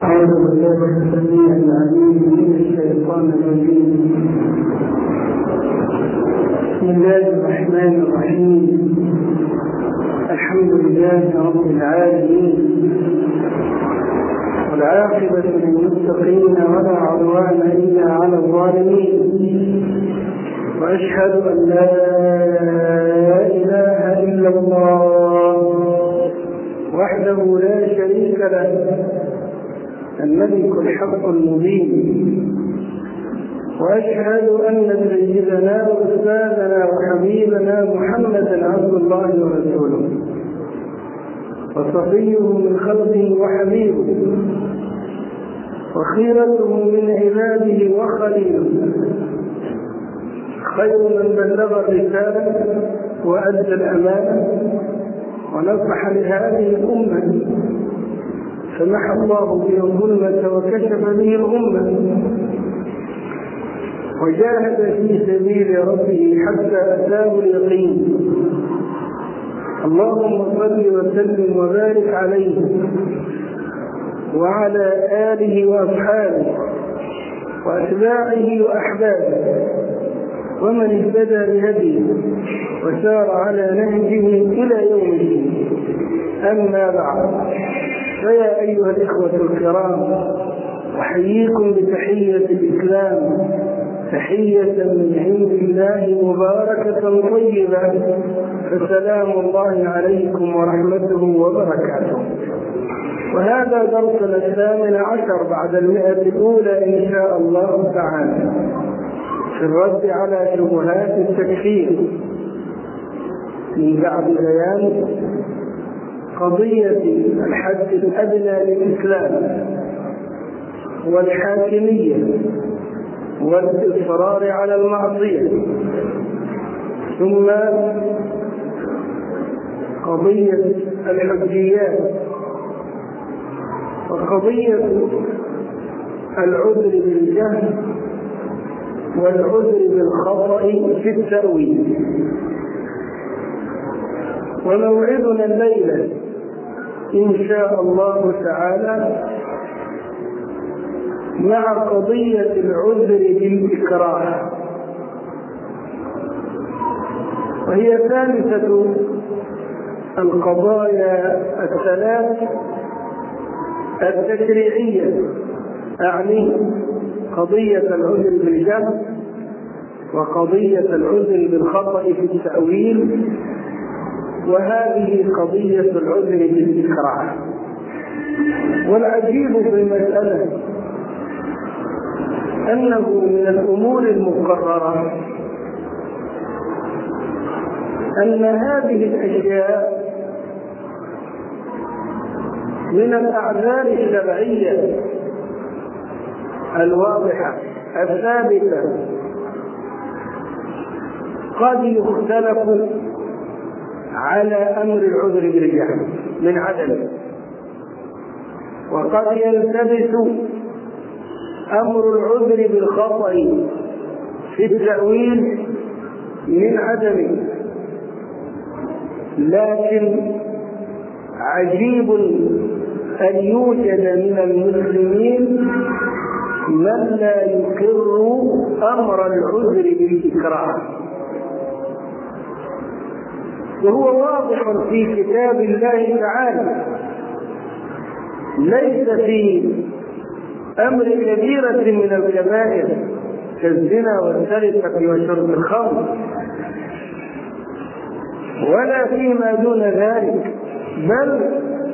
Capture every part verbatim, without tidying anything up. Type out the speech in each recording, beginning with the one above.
أعوذ بالله السميع العليم من الشيطان الرجيم. بسم الله الرحمن الرحيم. الحمد لله رب العالمين، والعاقبة للمتقين ولا عدوان إلا على الظالمين، وأشهد أن لا إله إلا الله وحده لا شريك له، الملك الحق المبين. وأشهد أن سيدنا وأستاذنا وحبيبنا محمدا عبد الله ورسوله، وصفيه من خلقه وحبيبه، وخيرته من عباده وخليله، خير من بلغ الرسالة وأدى الأمانة ونصح لهذه الأمة، سمح الله به الظلمة وكشف به الأمة، وجاهد في سبيل ربه حتى أتاه اليقين. اللهم صل وسلم وبارك عليه وعلى آله وأصحابه وأتباعه وأحبابه ومن اهتدى بهديه وسار على نهجه إلى يوم الدين. أما بعد، فيا أيها الإخوة الكرام، أحييكم بتحية الإسلام، تحية من عند الله مباركة طيبة، فسلام الله عليكم ورحمته وبركاته. وهذا درسنا الثامن عشر بعد المئة الأولى إن شاء الله تعالى، في الرد على شبهات التكفير من بعد بيان قضية الحد الأدنى للإسلام والحاكمية والإصرار على المعصية، ثم قضية الحجيات، وقضية العذر بالجهل والعذر بالخطأ في التأويل. وموعدنا الليلة إن شاء الله تعالى مع قضية العذر بالإكراه، وهي ثالثة القضايا الثلاث التشريعية، أعني قضية العذر بالجهل، وقضية العذر بالخطأ في التأويل، وهذه قضية العذر بالإكراه. والعجيب في المسألة أنه من الأمور المقررة أن هذه الأشياء من الأعذار الشرعية الواضحة الثابتة قد يختلف على أمر العذر بالجهل من عدم، وقد يلتبس أمر العذر بالخطأ في التأويل من عدم. لكن عجيب أن يوجد من المسلمين من لا يقر أمر العذر بالإكراه، وهو واضح في كتاب الله تعالى، ليس في أمر كبيرة من الكبائر كالزنا والسرقة وشرب الخمر، ولا فيما دون ذلك، بل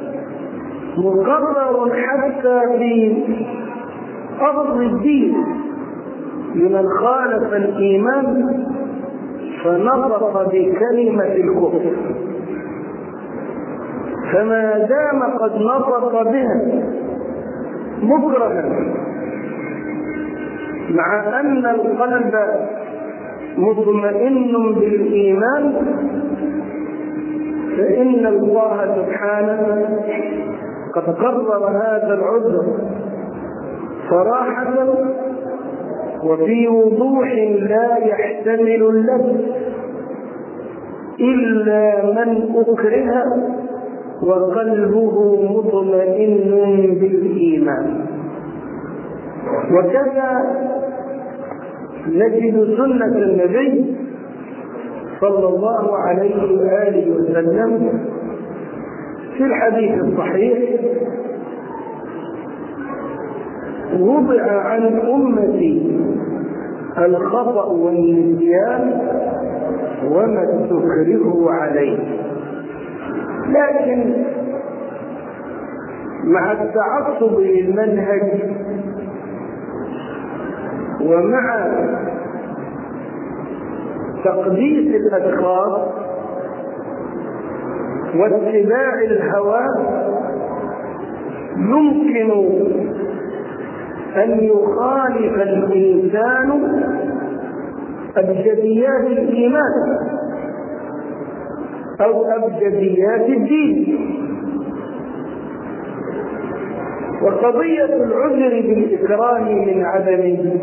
مقرر حتى في أصل الدين لمن خالف الإيمان فنطق بكلمة الكفر، فما دام قد نطق بها مكرها مع أن القلب مطمئن بالإيمان، فإن الله سبحانه قد قرر هذا العذر صراحة وفي وضوح لا يحتمل اللبس إلا من أكره وقلبه مطمئن بالإيمان. وكذا نجد سنة النبي صلى الله عليه وآله وسلم في الحديث الصحيح: وضع عن أمتي الخطأ والنسيان وما استكرهوا عليه. لكن مع التعصب للمنهج ومع تقديس الأشخاص واتباع الهوى يمكن أن يخالف الإنسان أبجديات الإيمان أو أبجديات الدين. وقضية العذر بالإكراه من عدمه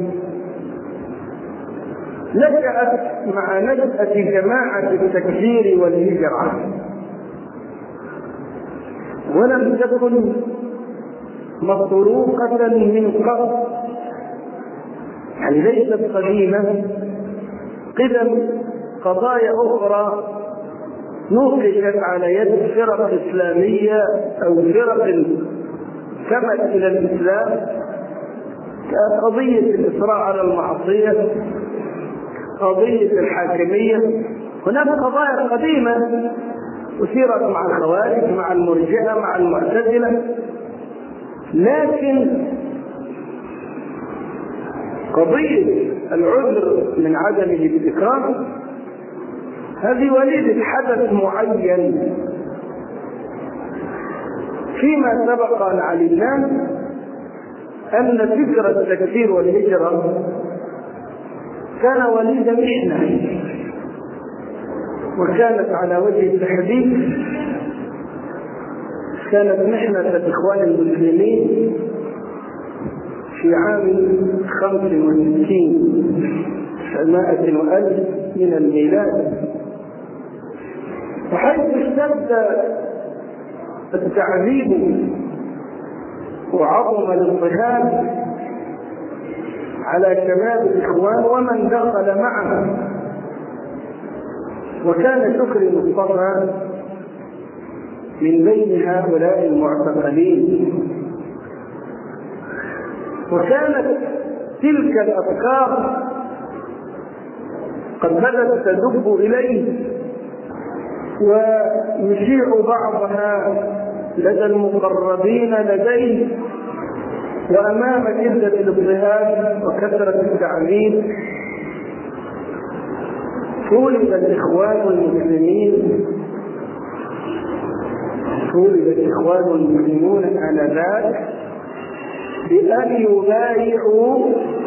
نشأت مع نشأة جماعة التكفير والهجرة، ولم تكن مطروقة من قبل، يعني ليست قديمة قدم قضايا أخرى نوقشت على يد فرق إسلامية أو فرق كمت إلى الإسلام، كقضية الإصرار على المعصية، قضية الحاكمية. هناك قضايا قديمة أثيرت مع الخوارج، مع المرجئة، مع المعتزلة، لكن قضية العذر من عدمه بالإكراه هذه وليدة حدث معين. فيما سبق أن علمنا أن فكرة التكفير والهجرة كان وليد محنة، وكانت على وجه التحديد كانت محنة الإخوان المسلمين في عام خمس وستين سمائة وألف من الميلاد، وحيث اشتد التعذيب وعظم الاضطهاد على شباب الإخوان ومن دخل معه. وكان شكري مصطفى من بين هؤلاء المعتقلين، وكانت تلك الأفكار قد بدأت تدب إليه ويشيع بعضها لدى المقربين لديه. وأمام شدة الاضطهاد وكثرة التعذيب طولب الإخوان المسلمين طولب الإخوان المسلمون آنذاك بأن يبايعوا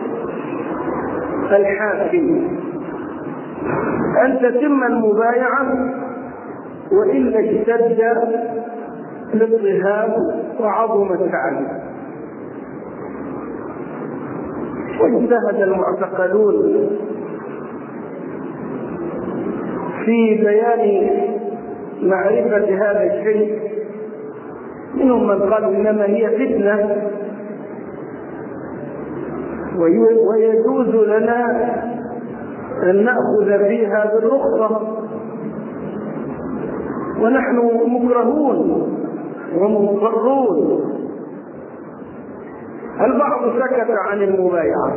الحاكم، أن تتم المبايعة، وإلا اشتد الاضطهاد وعظم التعذيب. واجتهد المعتقلون في بيان معرفة هذا الشيء، منهم من قال إنما هي فتنة ويجوز لنا أن نأخذ فيها بالرخصة، ونحن مكرهون ومضطرون. البعض سكت عن المبايعة،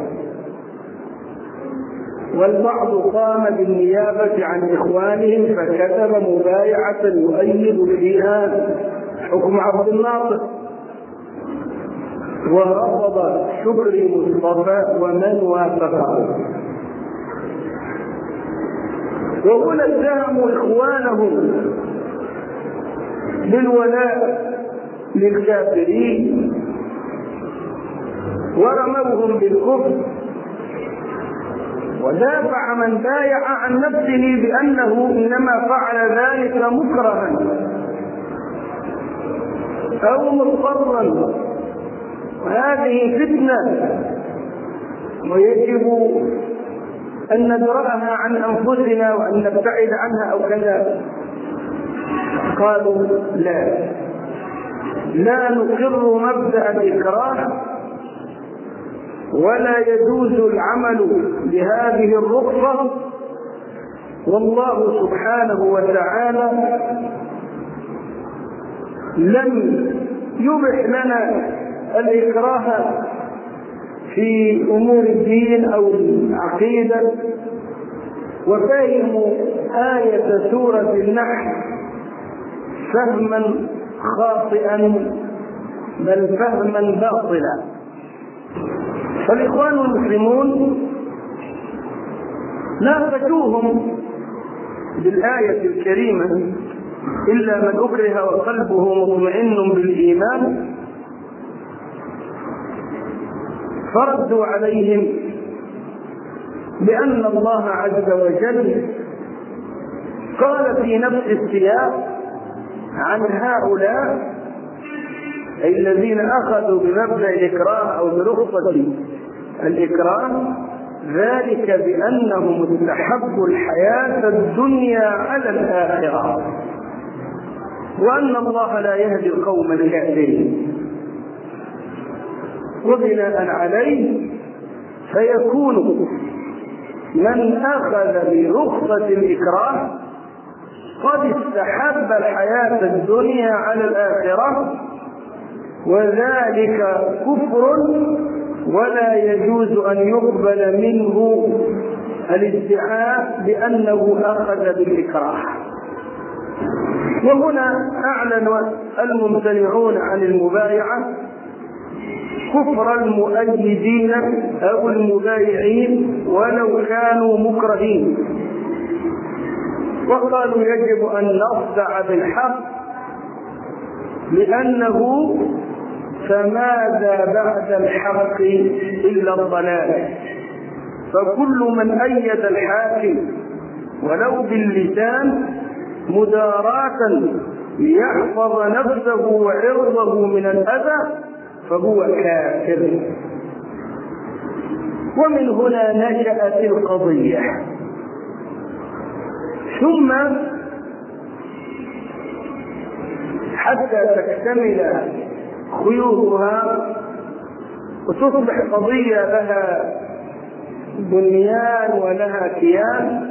والبعض قام بالنيابة عن إخوانهم فكتب مبايعة يؤيد فيها حكم عبد الناصر، ورفض شكري مصطفى ومن وافقه. وهنا اتهموا إخوانهم بالولاء للكافرين ورموهم بالكفر، ودافع من بايع عن نفسه بأنه إنما فعل ذلك مكرها أو مضطرا، وهذه فتنة ويجب أن ندرأها عن أنفسنا وأن نبتعد عنها أو كذا. قالوا لا لا نقر مبدأ الإكراه ولا يجوز العمل بهذه الرخصة. والله سبحانه وتعالى لم يبح لنا الإكراه في أمور الدين أو العقيدة. وفهم آية سورة النحل فهما خاطئا بل فهما باطلا. فالإخوان المسلمون ناقشوهم بالآية الكريمة إلا من أكره وقلبه مطمئن بالإيمان، فردوا عليهم بأن الله عز وجل قال في نفس السياق عن هؤلاء أي الذين أخذوا بمبدأ الإكراه أو برخصة الإكراه ذلك بأنهم استحبوا الحياة الدنيا على الآخرة، وأن الله لا يهدي القوم الكافرين. وبناء عليه فيكون من أخذ برخصة الإكراه قد استحب الحياة الدنيا على الآخرة، وذلك كفر ولا يجوز أن يقبل منه الادعاء بأنه أخذ بالإكراه. وهنا أعلن الممتنعون عن المبايعة كفر المؤيدين أو المبايعين ولو كانوا مكرهين، وقالوا يجب أن نصدع بالحق لأنه فماذا بعد الحق إلا الضلال. فكل من أيد الحاكم ولو باللسان مداراة ليحفظ نفسه وعرضه من الأذى فهو كافر. ومن هنا نشأت القضية. ثم حتى تكتمل خيوطها وتصبح قضية لها بنيان ولها كيان،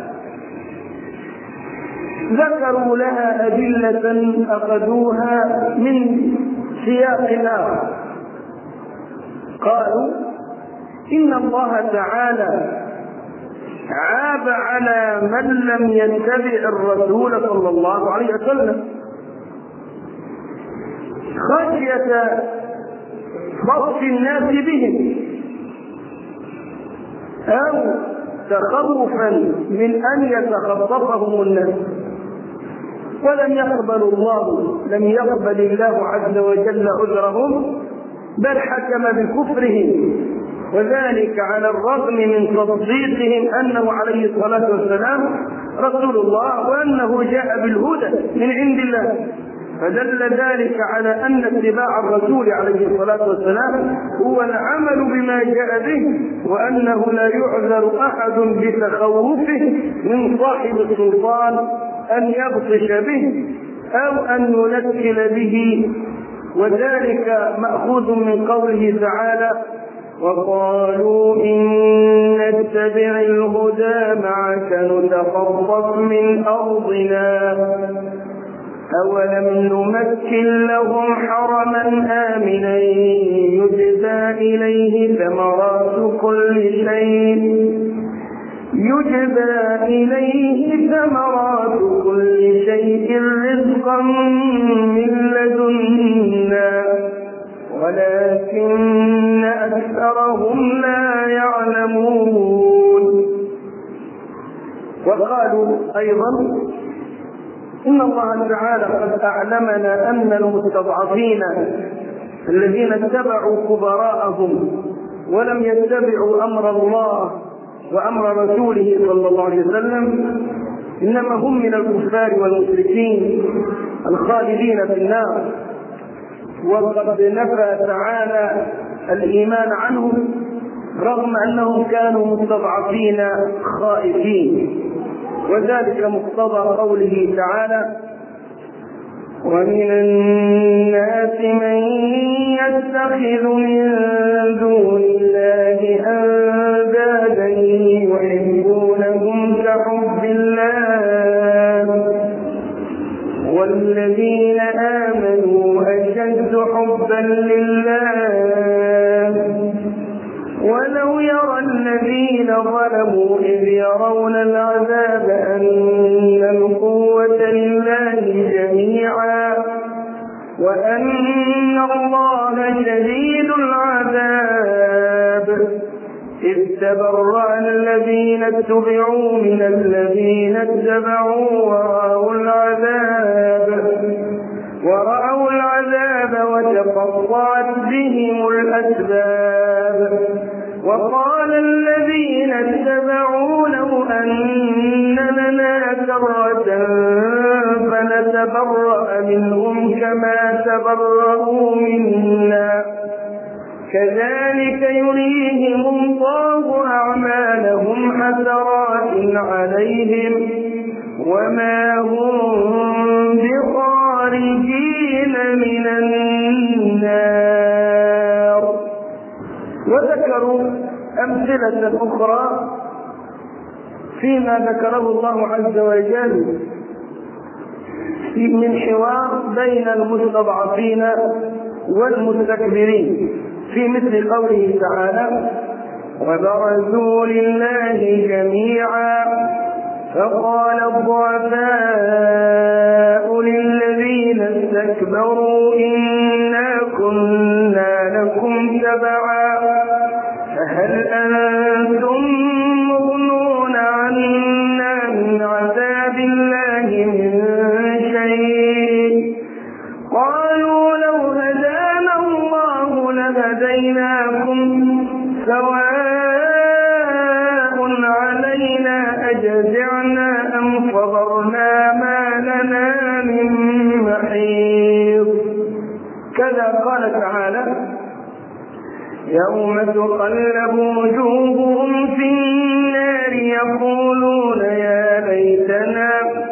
ذكروا لها أدلة أخذوها من سياق آخر. قالوا إن الله تعالى عاب على من لم يتبع الرسول صلى الله عليه وسلم خشية بطش الناس بهم أو تخوفا من أن يتخطفهم الناس، ولم يقبل الله لم يقبل الله عز وجل عذرهم بل حكم بكفرهم، وذلك على الرغم من تصديقهم أنه عليه الصلاة والسلام رسول الله وأنه جاء بالهدى من عند الله. فدل ذلك على أن اتباع الرسول عليه الصلاة والسلام هو العمل بما جاء به، وأنه لا يعذر أحد بتخوفه من صاحب السلطان أن يبطش به أو أن ينكل به. وذلك مأخوذ من قوله تعالى وقالوا إن نتبع الهدى معك نتخطف من أرضنا أولم نمكن لهم حرما آمنا يجزى إليه ثمرات كل شيء يجزى إليه ثمرات كل شيء رزقا من لدنا ولكن أكثرهم لا يعلمون. وقالوا أيضا إن الله تعالى قد أعلمنا أن المستضعفين الذين اتبعوا كبراءهم ولم يتبعوا أمر الله وأمر رسوله صلى الله عليه وسلم إنما هم من الكفار والمشركين الخالدين في النار. وقد نفى تعالى الإيمان عنهم رغم أنهم كانوا مستضعفين خائفين، وذلك مقتضى قوله تعالى ومن الناس من يتخذ من دون الله ظلموا إذ يرون العذاب أن القوة لله جميعا وأن الله شديد العذاب إذ تبرأ الذين اتبعوا من الذين اتبعوا ورأوا العذاب ورأوا العذاب وتقطعت بهم الأسباب وقال الذين اتبعوا لو أن لنا كرة فنتبرأ منهم كما تبرأوا منا كذلك يريهم الله أعمالهم حسرات عليهم وما هم بخارجين من النار. وذكروا أمثلة أخرى فيما ذكره الله عز وجل من حوار بين المستضعفين والمستكبرين في مثل قوله تعالى وبرزوا لله جميعا فقال الضعفاء للذين استكبروا إنا كنا لكم تبعا فهل أنتم مغنون عنا من عذاب الله من شيء قالوا لو هدانا الله لهديناكم سواء علينا أجزعنا أم صبرنا ما لنا من محيص. كذا قال تعالى يوم تقلب وجوههم في النار يقولون يا ليتنا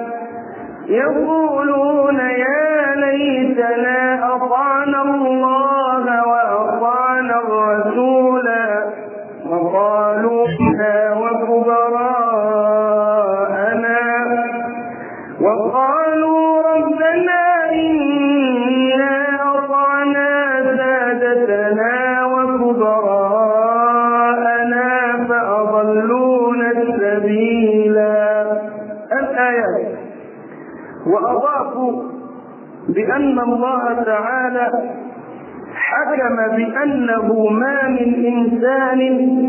يقولون يا ليتنا أطعنا الله وأطعنا الرسول وقالوا بنا وكبراءنا وقالوا ربنا إنا أطعنا سادتنا وكبراءنا فأضلونا السبيلا. الآيات. وأضافوا بأن الله تعالى حكم بأنه ما من إنسان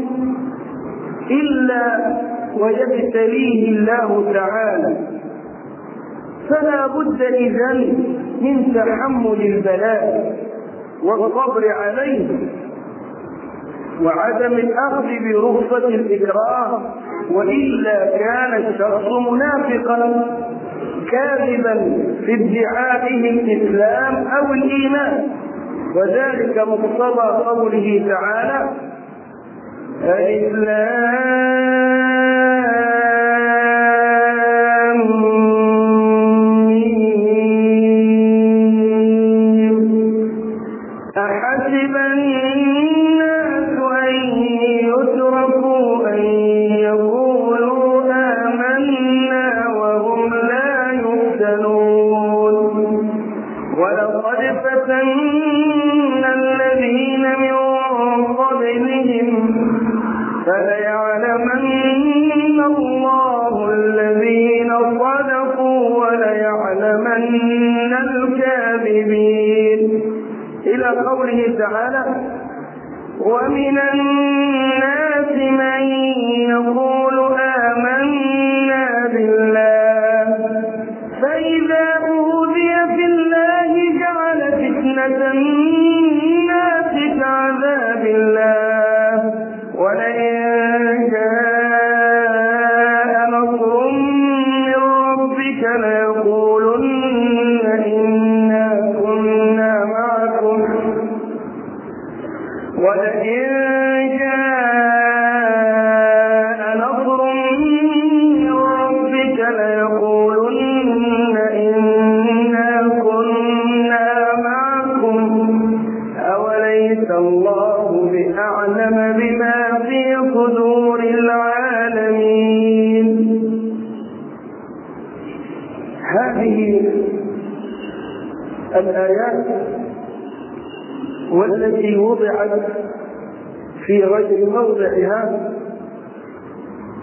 إلا ويبتليه الله تعالى فلا بد إذن من تحمل البلاء والصبر عليه وعدم الأخذ برخصة الإكراه وإلا كان الشخص منافقا كاذبا في ادعائه الإسلام أو الإيمان وذلك مقتضى قوله تعالى الإسلام أحسب الناس أن يتركوا أن يقولوا آمنا وهم لا يفتنون ولقد فتنا الذين من قبلهم فليعلمن الله الذين صدقوا وليعلمن الكاذبين إلى قوله تعالى ومن الناس من يقول آمنا بالله فإذا أوذي في الله جعل فتنة الناس كعذاب الله ولئن جاء نصر من ربك ليقولن إنا كنا معكم ولئن جاء نصر من ربك ليقولن إنا كنا معكم أوليس الله بأعلم بما في صدور العالمين. هذه الآيات والتي وضعت في غير موضعها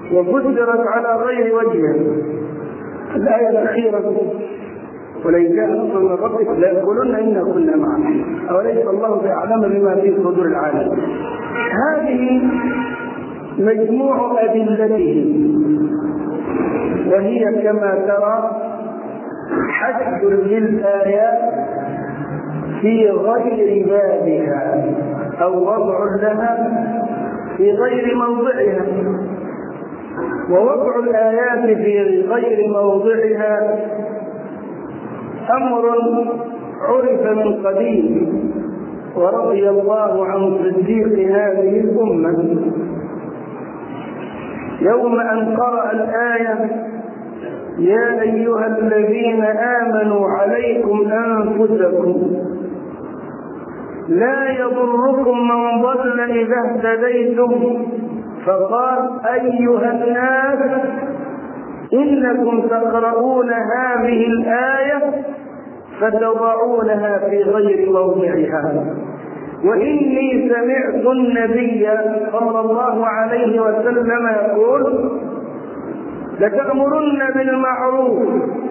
وفسرت على غير وجهها. الآية الأخيرة ولئن جاء نصر من ربك ليقولن إنا كنا معكم أوليس الله بأعلم بما في صدور العالم. هذه مجموع أدلته، وهي كما ترى حد للآيات في غير بابها أو وضع لها في غير موضعها. ووضع الآيات في غير موضعها أمر عرف من قديم، ورضي الله عن صديق هذه الأمة يوم أن قرأ الآية: يا أيها الذين آمنوا عليكم أنفسكم لا يضركم من ضل إذا اهتديتم، فقال: أيها الناس إنكم تقرؤون هذه الآية فتضعونها في غير موضعها، وإني سمعت النبي صلى الله عليه وسلم يقول: لتأمرن بالمعروف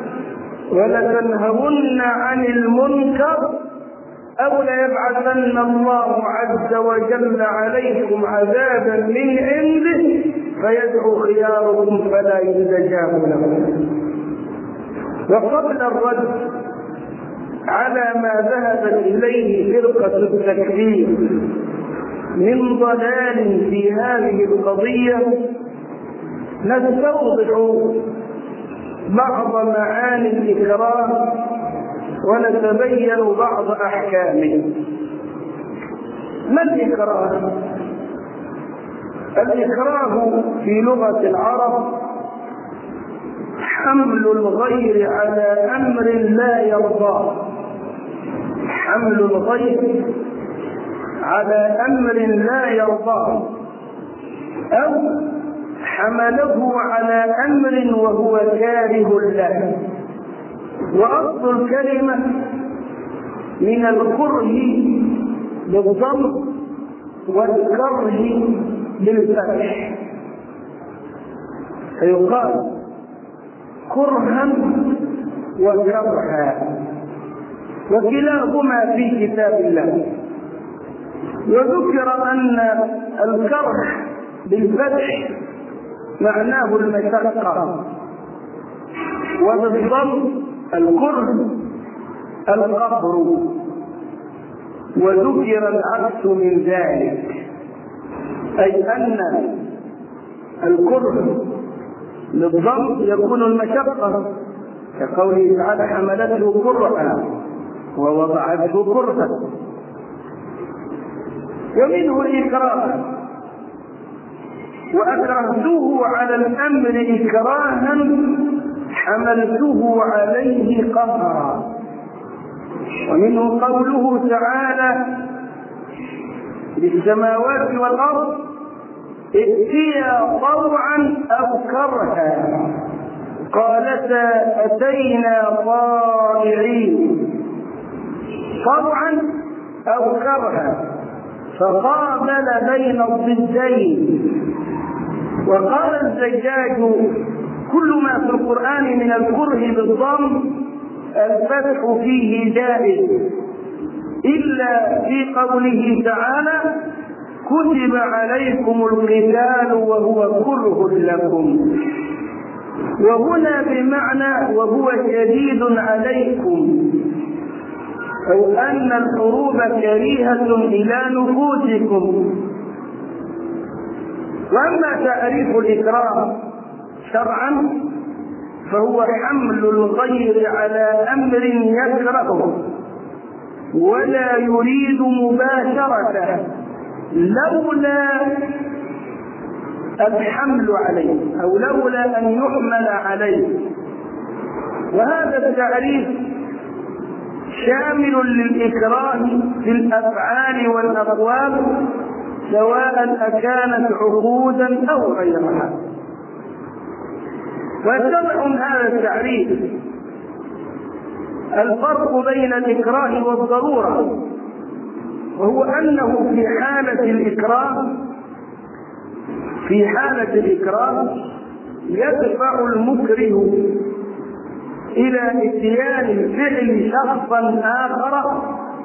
ولتنهون عن المنكر أو ليبعثن الله عز وجل عليكم عذابا من عنده فيدعو خياركم فلا يستجاب لهم. وقبل الرد على ما ذهبت إليه فرقة التكفير من ضلال في هذه القضية نستوضح بعض معاني الإكراه ونتبين بعض أحكامه. ما الإكراه؟ الإكراه في لغة العرب حمل الغير على أمر لا يرضاه، حمل الغير على أمر لا يرضاه، أو حمله على أمر وهو كاره له. وأصل الكلمة من الكره بالضم والكره بالفتح، فيقال كرها وكرها، وكلاهما في كتاب الله. وذكر أن الكره بالفتح معناه المشقة، وبالضم الكره القهر، وذكر العكس من ذلك، أي أن الكره بالضم يكون المشقة، كقوله تعالى: حملته كرها ووضعته كرها. ومنه الإكراه: وأكرهته على الأمر إكراها حملته عليه قهرا. ومنه قوله تعالى: للسماوات والأرض ائتيا طوعا أو كرها قالتا أتينا طائعين، طوعا أو كرها، فقابل بين الضدين. وقال الزجاج: كل ما في القرآن من الكره بالضم الفتح فيه جائز، إلا في قوله تعالى: كتب عليكم القتال وهو كره لكم. وهنا بمعنى وهو شديد عليكم، أو أن الحروب كريهة إلى نفوسكم. وأما تعريف الإكراه شرعا فهو حمل الغير على أمر يكرهه ولا يريد مباشرته لولا الحمل عليه أو لولا أن يحمل عليه. وهذا التعريف شامل للإكراه في الأفعال والأقوال سواء أكانت عقودا أو غيرها. ويتضح من هذا التعريف الفرق بين الإكراه والضرورة، وهو أنه في حالة الإكراه في حالة الإكراه يدفع المكره إلى إتيان الفعل شخصا آخر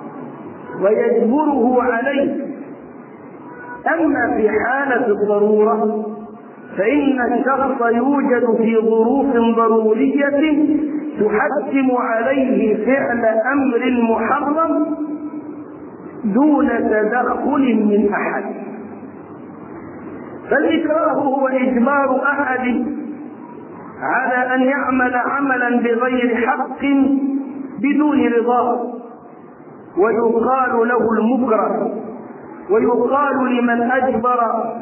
ويجبره عليه. أما في حالة الضرورة فإن الشخص يوجد في ظروف ضرورية تحتم عليه فعل أمر محرم دون تدخل من أحد. فالإكراه هو إجبار أحد على أن يعمل عملا بغير حق بدون رضاه، ويقال له المكره، ويقال لمن أجبر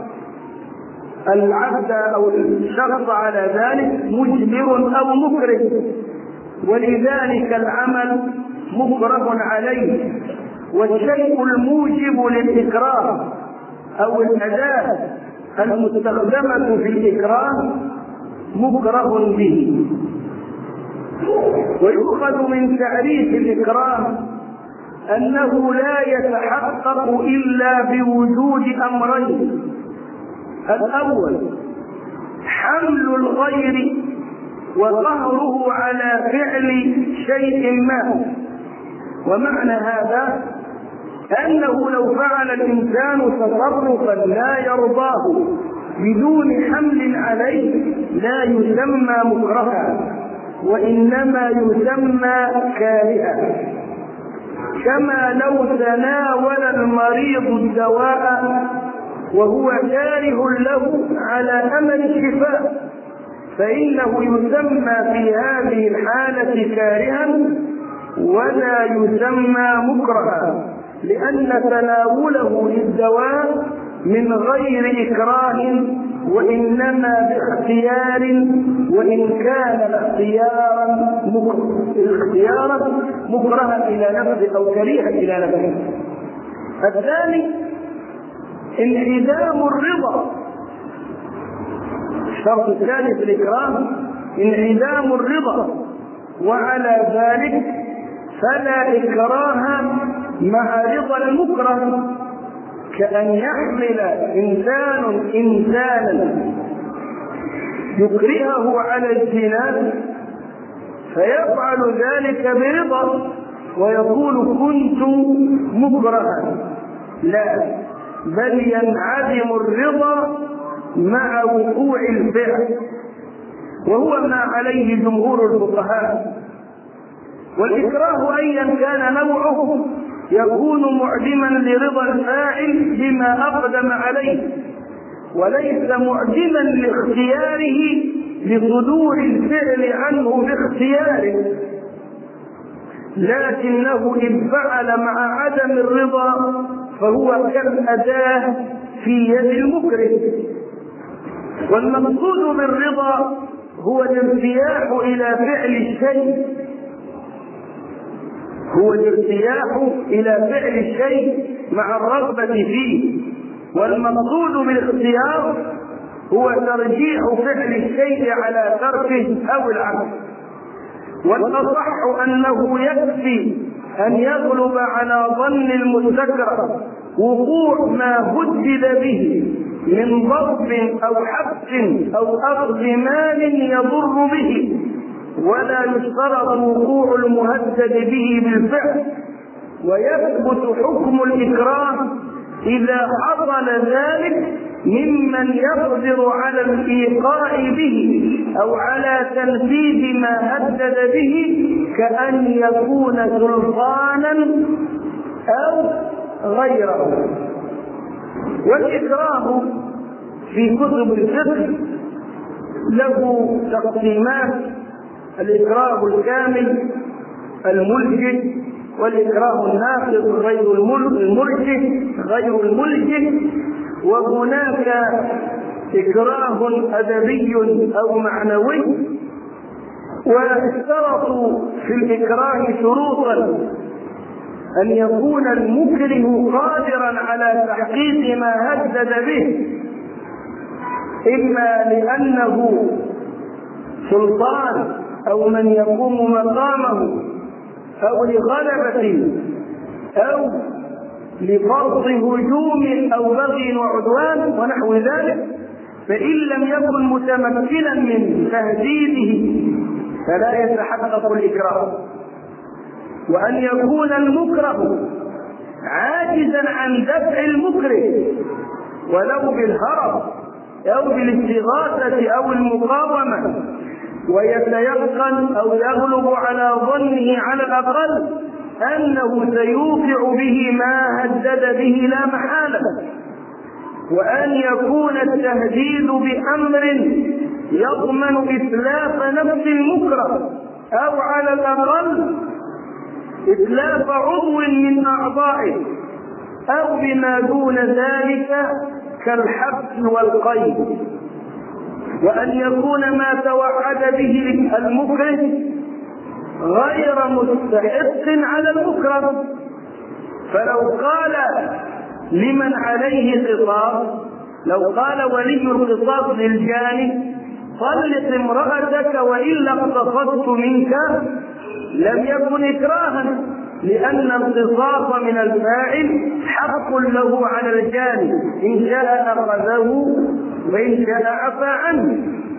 العبد أو الشخص على ذلك مجبر أو مكره، ولذلك العمل مكره عليه. والشيء الموجب للإكراه أو الأداة المستخدمة في الإكراه مكره به. ويؤخذ من تعريف الإكراه أنه لا يتحقق إلا بوجود أمرين: الأول حمل الغير وقهره على فعل شيء ما. ومعنى هذا أنه لو فعل الإنسان تصرفا لا يرضاه بدون حمل عليه لا يسمى مكرها، وإنما يسمى كارها. كما لو تناول المريض الدواء وهو كاره له على أمل الشفاء فإنه يسمى في هذه الحالة كارها ولا يسمى مكرها، لأن تناوله للدواء من غير إكراه وإنما باختيار، وإن كان اختيارا اختيارا مكرها إلى نفسه أو كريها إلى نفسه. الثاني انعدام الرضا. الشرط الثاني في الإكراه انعدام الرضا، وعلى ذلك فلا إكراه مع رضا المكره، كأن يحمل إنسان إنسانا يكرهه على الزنا فيفعل ذلك برضا ويقول كنت مكرها، لا، بل ينعدم الرضا مع وقوع الفعل، وهو ما عليه جمهور الفقهاء. والإكراه أيا كان نوعه يكون معدما لرضا الفاعل بما أقدم عليه، وليس معدما لاختياره لصدور الفعل عنه باختياره، لكنه إن فعل مع عدم الرضا فهو كالأداة في يد المكره. والمقصود بالرضا هو الارتياح إلى فعل الشيء هو الارتياح إلى فعل الشيء مع الرغبة فيه، والمقصود بالاختيار هو ترجيح فعل الشيء على تركه أو العكس. والأصح أنه يكفي أن يغلب على ظن المستكره وقوع ما هدد به من ضرب أو حبس أو أخذ مال يضر به، ولا يشترط وقوع المهدد به بالفعل. ويثبت حكم الإكراه إذا حصل ذلك ممن يقدر على الإيقاع به أو على تنفيذ ما هدد به، كأن يكون سلطانا أو غيره. والإكراه في كتب الفقه له تقسيمات: الإكراه الكامل الملجئ، والإكراه الناقض غير الملجئ غير الملجئ، وهناك إكراه أدبي أو معنوي. واشترطوا في الإكراه شروطا: أن يكون المكره قادرا على تحقيق ما هدد به، إما لأنه سلطان أو من يقوم مقامه أو لغلبة أو لفرض هجوم أو بغي وعدوان ونحو ذلك، فإن لم يكن متمكنا من تهديده فلا يتحقق الإكراه. وأن يكون المكره عاجزا عن دفع المكره ولو بالهرب أو بالاستغاثة أو المقاومة، ويتيقن أو يغلب على ظنه على الأقل أنه سيوقع به ما هدد به لا محالة. وأن يكون التهديد بأمر يضمن إتلاف نفس المكره أو على الأقل إتلاف عضو من أعضائه أو بما دون ذلك كالحبس والقيد. وأن يكون ما توعد به المكره غير مستحق على المكره، فلو قال لمن عليه قصاص، لو قال ولي القصاص للجاني طلق امرأتك وإلا اقتصدت منك لم يكن إكراها، لأن القصاص من الفاعل حق له على الجاني، إن شاء أخذه وإن شاء عفى عنه.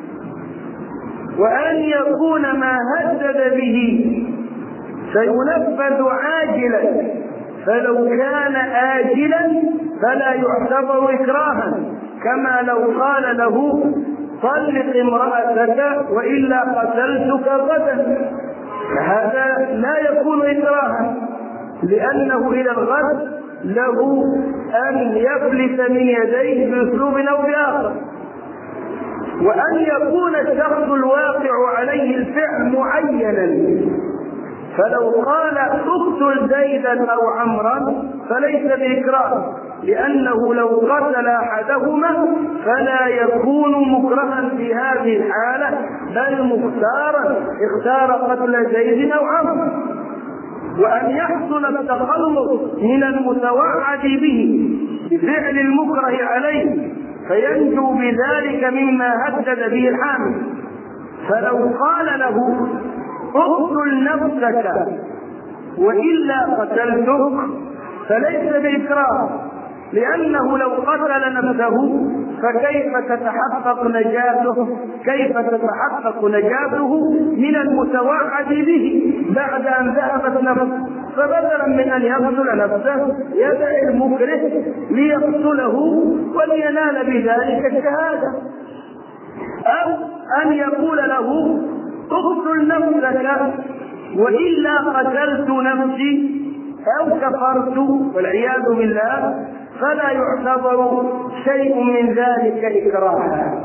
وأن يكون ما هدد به سينفذ عاجلا، فلو كان آجلا فلا يعتبر إكراها، كما لو قال له طلق امرأتك وإلا قتلتك غدا، هذا لا يكون إكراها، لأنه إلى الغد له أن يفلت من يديه بأسلوب أو بآخر. وأن يكون الشخص الواقع عليه الفعل معينا، فلو قال اقتل زيدا أو عمرا فليس بإكراه، لأنه لو قتل أحدهما فلا يكون مكرها في هذه الحالة، بل مختارا، اختار قتل زيد أو عمرو. وأن يحصل التخلص من المتوعد به بفعل المكره عليه فينجو بذلك مما هدد به الحامل، فلو قال له اقتل نفسك وإلا قتلتك فليس بإكراه، لأنه لو قتل نفسه فكيف تتحقق نجاته كيف تتحقق نجاته من المتوعد به بعد أن ذهبت نفسه؟ فبدلا من أن يقتل نفسه يدعي المكره ليقتله ولينال بذلك الشهادة. أو أن يقول له اقتل نفسك وإلا قتلت نفسي أو كفرت والعياذ بالله، فلا يعتبر شيء من ذلك إكراها.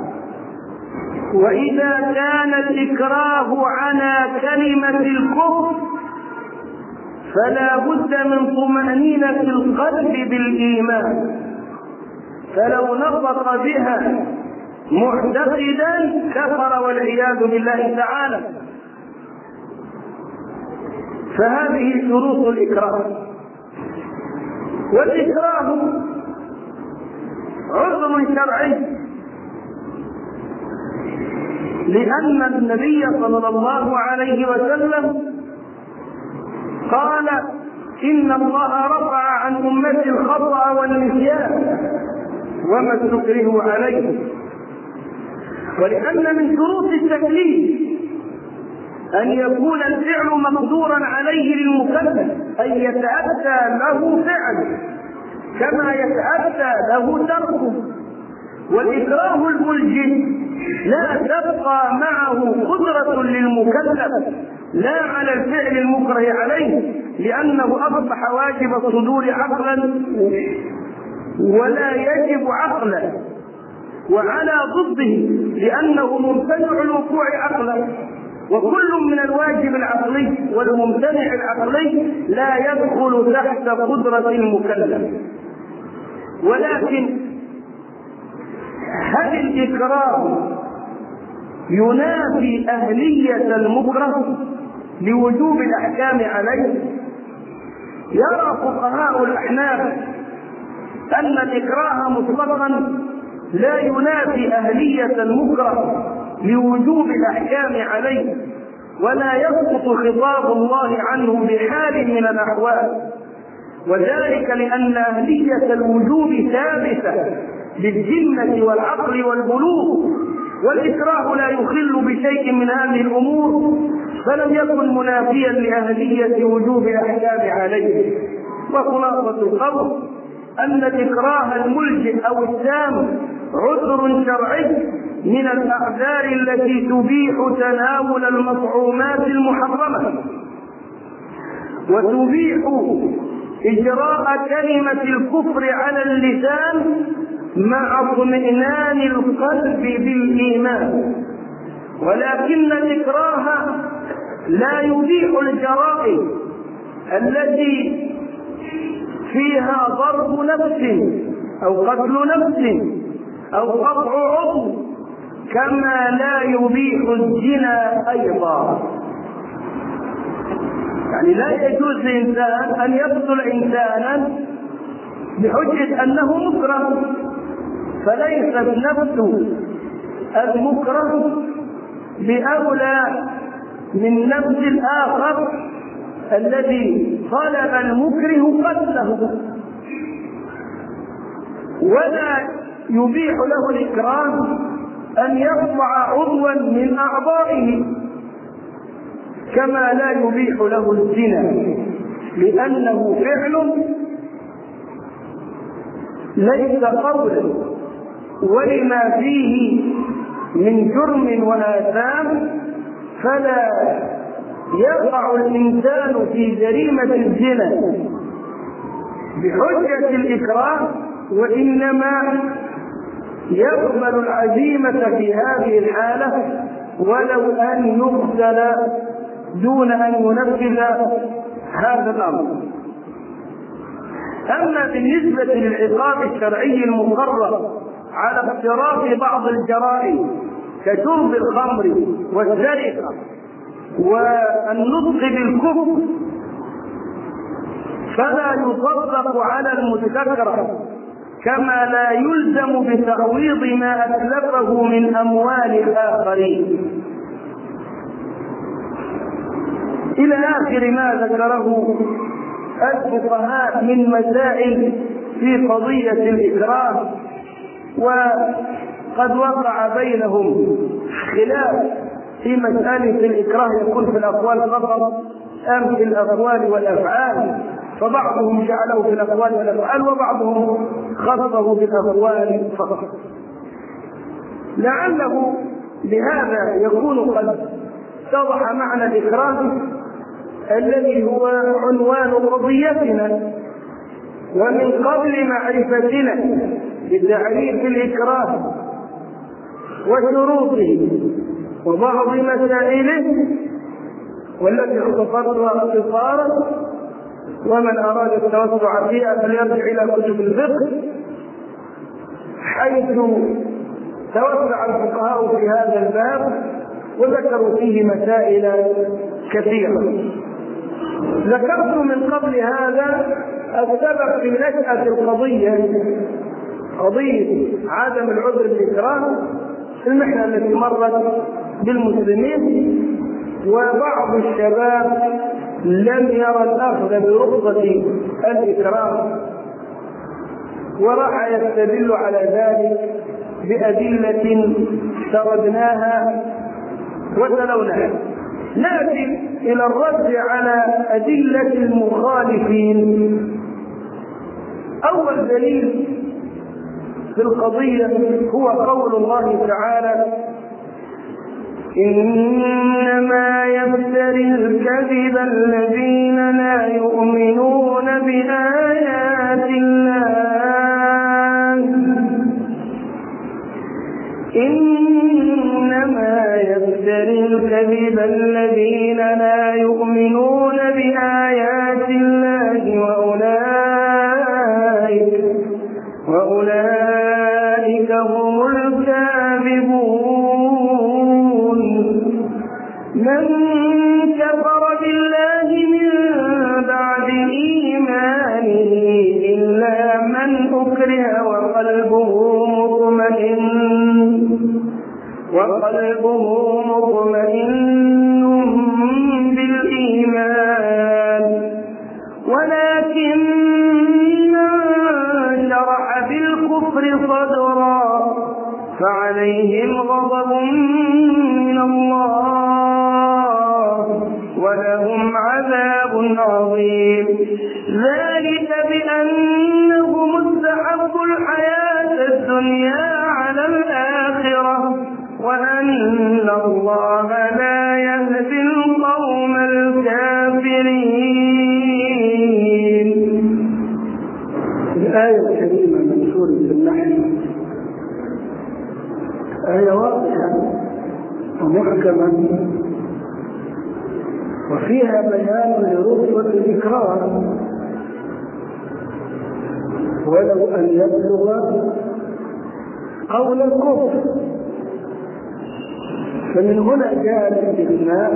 وإذا كان الإكراه على كلمة الكفر فلا بد من طمأنينة القلب بالإيمان، فلو نطق بها معتقدا كفر والعياذ بالله تعالى. فهذه شروط الإكراه. والإكراه عذر شرعي، لأن النبي صلى الله عليه وسلم قال إن الله رفع عن أمتي الخطأ والنسيان وما استكرهوا عليه. ولأن من شروط التكليف أن يكون الفعل مقدورا عليه للمكلف، أن يتأتى له فعل كما يتأتى له تركه. والإكراه الملجم لا تبقى معه قدرة للمكلف لا على الفعل المكره عليه، لأنه أصبح واجب الصدور عقلا ولا يجب عقلا، وعلى ضده لأنه ممتنع الوقوع عقلا. وكل من الواجب العقلي والممتنع العقلي لا يدخل تحت قدرة المكلف. ولكن هل الإكراه ينافي أهلية المكره لوجوب الأحكام عليه؟ يرى فقهاء الأحناف أن الإكراه مطلقا لا ينافي أهلية المكره لوجوب الأحكام عليه، ولا يسقط خطاب الله عنه بحال من الأحوال، وذلك لأن أهلية الوجوب ثابتة بالجنة والعقل والبلوغ، والإكراه لا يخل بشيء من هذه الأمور، فلم يكن منافيا لأهلية وجوب الأحكام عليه. وخلاصة القول أن الإكراه الملجئ أو التام عذر شرعي من الأعذار التي تبيح تناول المطعومات المحرمة، وتبيح إجراء كلمة الكفر على اللسان مع اطمئنان القلب بالإيمان. ولكن الإكراه لا يبيح الجرائم التي فيها ضرب نفس أو قتل نفس أو قطع عضو، كما لا يبيح الزنا أيضا. يعني لا يجوز لإنسان أن يقتل إنسانا بحجة أنه مكره، فليست نفس المكره بأولى من نفس الآخر الذي طلب المكره قتله. ولا يبيح له الإكراه أن يقطع عضوا من أعضائه، كما لا يبيح له الزنا، لأنه فعل ليس قولا، ولما فيه من جرم وآثام، فلا يقع الإنسان في جريمة الزنا بحجة الإكراه، وإنما يقبل العزيمة في هذه الحالة ولو أن يقتل دون أن ينفذ هذا الأمر. أما بالنسبة للعقاب الشرعي المقرر على اقتراف بعض الجرائم كشرب الخمر والسرقة والنطق بالكفر، فلا يطبق على المستكره، كما لا يلزم بتعويض ما أتلفه من أموال الآخرين، إلى آخر ما ذكره الفقهاء من مسائل في قضية الإكراه. وقد وقع بينهم خلاف في مسألة الإكراه يكون في الأقوال فقط أم في الأقوال والأفعال، فبعضهم جعله في الأقوال والأفعال وبعضهم خصه بالأقوال فقط. لعله بهذا يكون قد اتضح معنى الإكراه الذي هو عنوان قضيتنا. ومن قبل معرفتنا بتعريف الإكراه وشروطه وبعض مسائله والتي اختصرتها اختصارا، ومن أراد التوسع فيها فليرجع إلى كتب الفقه، حيث توسع الفقهاء في هذا الباب وذكروا فيه مسائل كثيرة. ذكرت من قبل هذا السبب في نشأة القضية، قضية عدم العذر بالإكراه، المحنة التي مرت بالمسلمين، وبعض الشباب لم يرى الأخذ برخصة الإكراه، وراح يستدل على ذلك بأدلة سردناها وتلوناها. نأتي إلى الرد على أدلة المخالفين. أول دليل في القضية هو قول الله تعالى: إنما يفتري الكذب الذين لا يؤمنون بآيات الله إنما يفتري الكذب الذين لا يؤمنون بآيات الله وأولئك وأولئك هم الكاذبون. من كفر بالله من بعد إيمانه إلا من أكره وقلبه مطمئن وقلبه مطمئن بالإيمان، ولكن من شرح بالكفر بالكفر صدرا فعليهم غضب من الله ولهم عذاب عظيم. ذلك بأنهم استحبوا الحياة الدنيا على الآخرة وأن الله لا يهدي القوم الكافرين. الآية الكريمة من سورة النحل آية واضحة ومحكمة وفيها بيان لرتبة الإكراه ولو أن يبلغ قول الكفر. فمن هنا جاء الاستثناء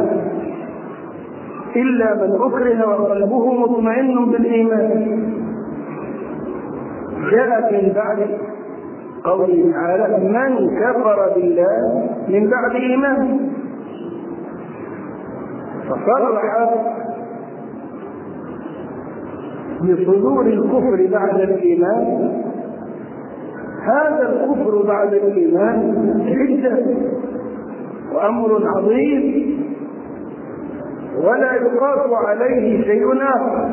إلا من أكره وقلبه مطمئن بالإيمان. جاءت من بعد قوله تعالى من كفر بالله من بعد إيمانه، فصرح بصدور الكفر بعد الإيمان. هذا الكفر بعد الإيمان حجة وأمر عظيم ولا يقاس عليه شيء آخر،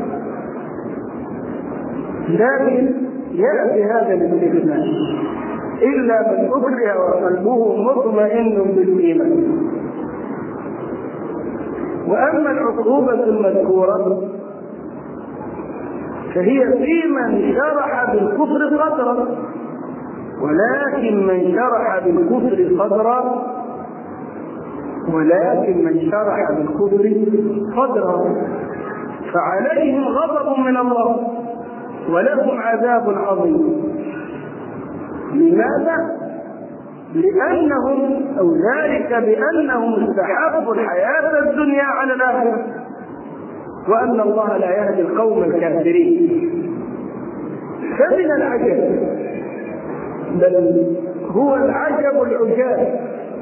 لكن يأتي هذا الاستثناء إلا من أكره وقلبه مطمئن بالإيمان. وأما العقوبة المذكورة فهي في من شرح بالكفر صدرا، ولكن من شرح بالكفر صدرا ولكن من شرح بالكفر صدرا فعليهم غضب من الله ولهم عذاب عظيم. لماذا؟ لأنهم أو ذلك بأنهم استحبوا الحياة الدنيا على الآخرة وأن الله لا يهدي القوم الكافرين. فمن العجب، بل هو العجب العجاب،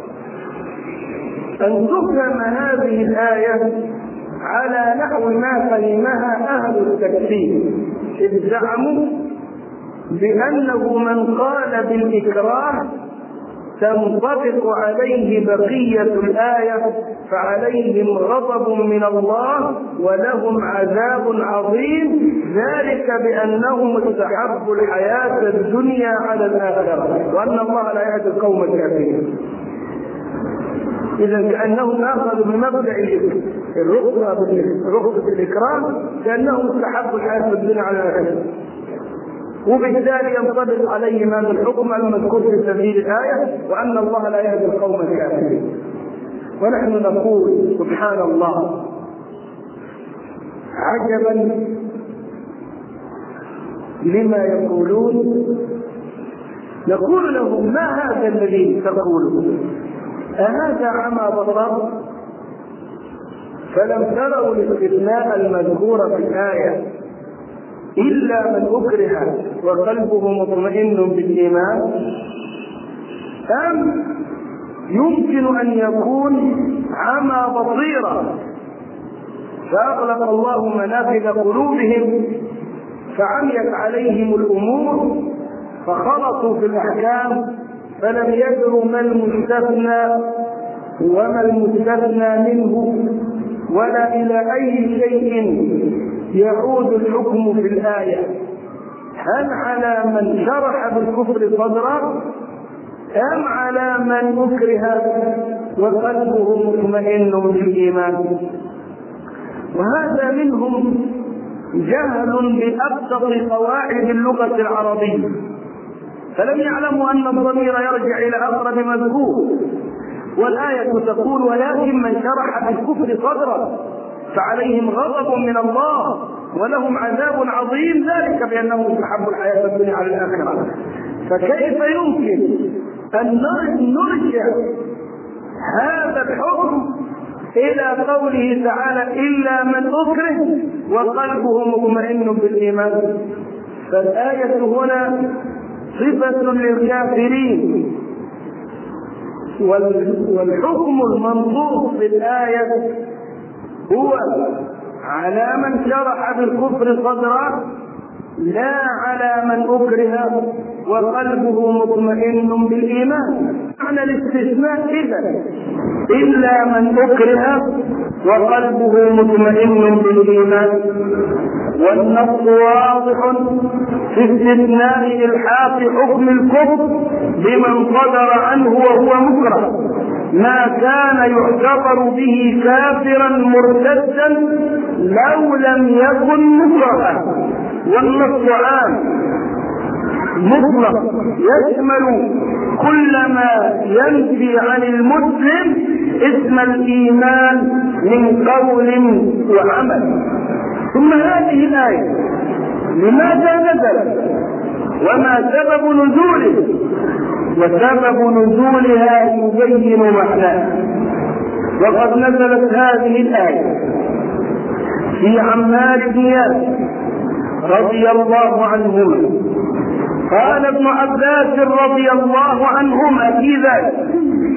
أن تفهم هذه الآية على نحو ما فهمها أهل التكفير، إذ زعموا بأنه من قال بالإكراه تنطبق عليه بقية الآية فعليهم غضب من الله ولهم عذاب عظيم، ذلك بأنهم استحبوا الحياة الدنيا على الآخرة وأن الله لا يهدي القوم الكافرين. إذا كأنهم أخذوا بمبدأ رخصة الإكرام كأنهم استحبوا الحياة الدنيا على الآخرة، وبالتالي ينطبق عليهم هذا الحكم المذكور في سبيل الآية وأن الله لا يهدي القوم الكافرين. ونحن نقول سبحان الله، عجبا لما يقولون. نقول لهم ما هذا الذي تقوله؟ أهذا عمى بصر؟ فلم تروا الاستثناء المذكور في الآية إلا من أكره وقلبه مطمئن بالإيمان؟ أم يمكن أن يكون عمى بصيرة فأغلق الله منافذ قلوبهم فعميت عليهم الأمور فخلطوا في الأحكام فلم يدروا ما المستثنى وما المستثنى منه ولا إلى أي شيء يعود الحكم في الآية. هل على من شرح بالكفر صدرا أم على من أكره وقلبه مطمئن بالإيمان؟ وهذا منهم جهل بأبسط قواعد اللغة العربية، فلم يعلموا أن الضمير يرجع إلى أقرب مذكور، والآية تقول ولكن من شرح بالكفر صدرا فعليهم غضب من الله ولهم عذاب عظيم، ذلك بأنهم استحبوا الحياة الدنيا على الآخرة. فكيف يمكن أن نرجع هذا الحكم إلى قوله تعالى إلا من أكره وقلبه مطمئن بالإيمان؟ فالآية هنا صفة للكافرين، والحكم المنصوص في الآية هو على من شرح بالكفر صدرا لا على من أكره وقلبه مطمئن بالإيمان. معنى الاستثناء إذا إلا من أكره وقلبه مطمئن بالإيمان. والنص واضح في استثناء إلحاق حكم الكفر بمن صدر عنه وهو مكره ما كان يعتبر به كافرا مرتدا لو لم يكن مكرها. والنص عام مطلق يشمل كل ما ينفي عن المسلم اسم الإيمان من قول وعمل. ثم هذه الآية لماذا نزلت وما سبب نزوله؟ وسبب نزولها يبين معناه. وقد نزلت هذه الآية في عمار بن ياسر رضي الله عنهما. قال ابن عباس رضي الله عنهما في ذلك: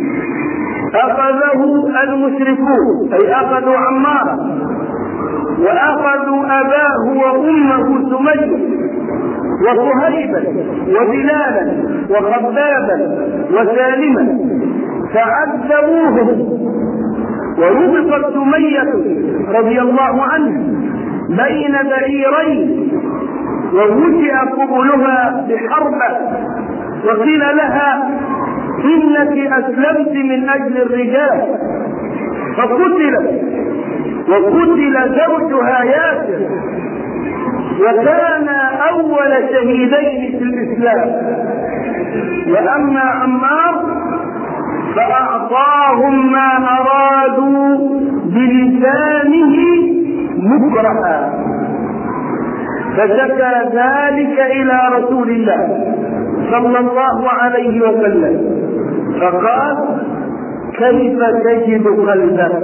أخذه المشركون، أي أخذوا عمار وأخذوا أباه وأمه سمية وصهيبا وبلالا وخبابا وسالما فعذبوهم. وربطت سمية رضي الله عنه بين بعيرين ووجئ قبلها بحربة وقيل لها: إنك أسلمت من أجل الرجال، فقتلت وقتل زوجها ياسر، وكان أول شهيدين في الإسلام. وأما عمار فأعطاهم ما أرادوا بلسانه مكرها، فشكى ذلك إلى رسول الله صلى الله عليه وسلم فقال: كيف تجد قلبك؟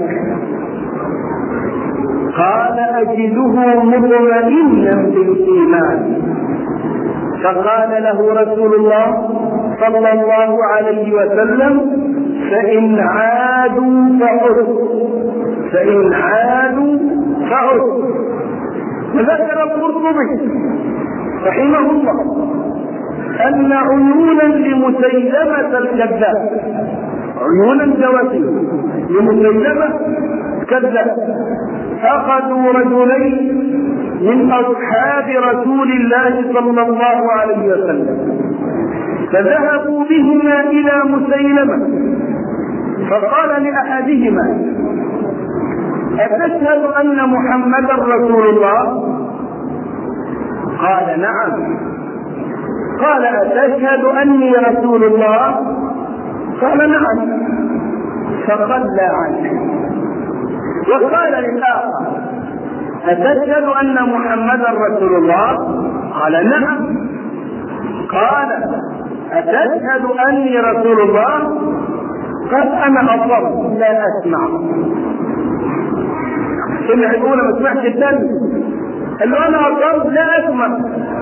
قال: أجده مطمئنا بالإيمان. فقال له رسول الله صلى الله عليه وسلم: فإن عادوا فعد، فإن عادوا فعد. وذكر القرطبي رحمه الله أن عيونا لمسيلمة الكذاب، عيونا جواسيس لمسيلمة كذاب، أخذوا رجلين من أصحاب رسول الله صلى الله عليه وسلم فذهبوا بهما إلى مسيلمة، فقال لأحدهما: أتشهد أن محمدا رسول الله؟ قال: نعم. قال: أتشهد أني رسول الله؟ قال: نعم. فخلى عنه. وقال للآخر: أتشهد أن محمدا رسول الله؟ قال: نعم. قال: أتشهد أني رسول الله؟ قال: أنا أصر لا أسمع. سمع الأولى ما سمعش الثاني، قال له: أنا أصر لا أسمع.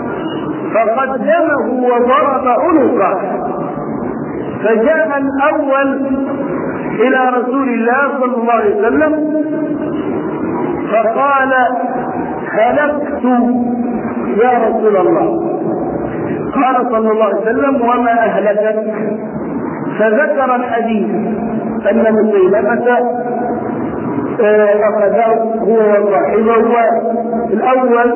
فقدمه وضرب عنقه. فجاء الأول إلى رسول الله صلى الله عليه وسلم فقال: هلكت يا رسول الله. قال صلى الله عليه وسلم: وما أهلكك؟ فذكر الحديث أن مسيلمة أخذه هو وصاحبه الأول،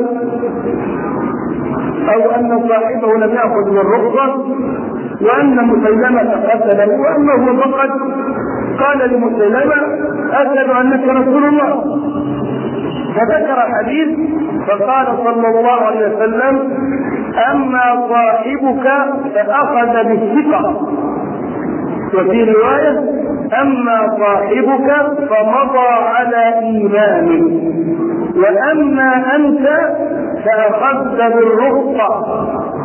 أو أن صاحبه لم يأخذ من الرخصة، وأن مسيلمة قتله، وأنه فقط قال لمسيلمة: أشهد أنك رسول الله. فذكر الحديث فقال صلى الله عليه وسلم: أما صاحبك فأخذ بالثقة. وفي رواية: أما صاحبك فمضى على إيمانه، وأما أنت فأخذت بالرخصة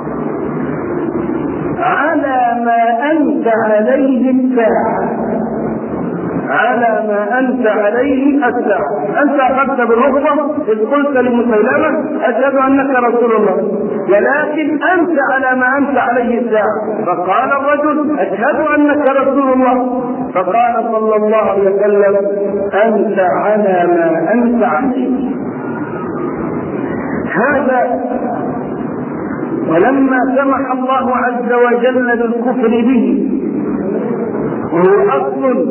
على ما أنت عليه الساعة، على ما أنت عليه الساعة. أنت أخذت بالرخصة إذ قلت لمسيلمة: أشهد أنك رسول الله، ولكن أنت على ما أنت عليه الساعة. فقال الرجل: أشهد أنك رسول الله. فقال صلى الله عليه وسلم: أنت على ما أنت عليه. هذا ولما سمح الله عز وجل بالكفر به وهو أصل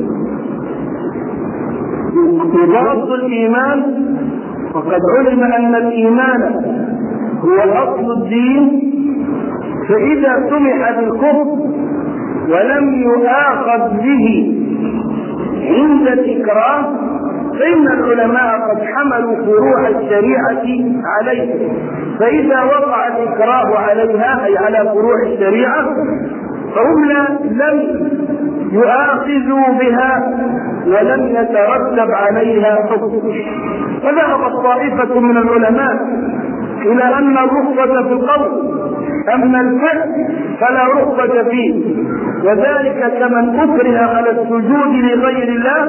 يضاد الإيمان، وقد علم أن الإيمان هو أصل الدين، فإذا سمح بالكفر ولم يؤاخذ به عند الإكراه فإن العلماء قد حملوا فروع الشريعة عليه، فإذا وقع الإكراه عليها أي على فروع الشريعة فهم لم يؤاخذوا بها ولم يترتب عليها حكم. فذهبت طائفة من العلماء إلى أن الرخصة في القول، أما الفعل فلا رخصة فيه، وذلك كمن أكره على السجود لغير الله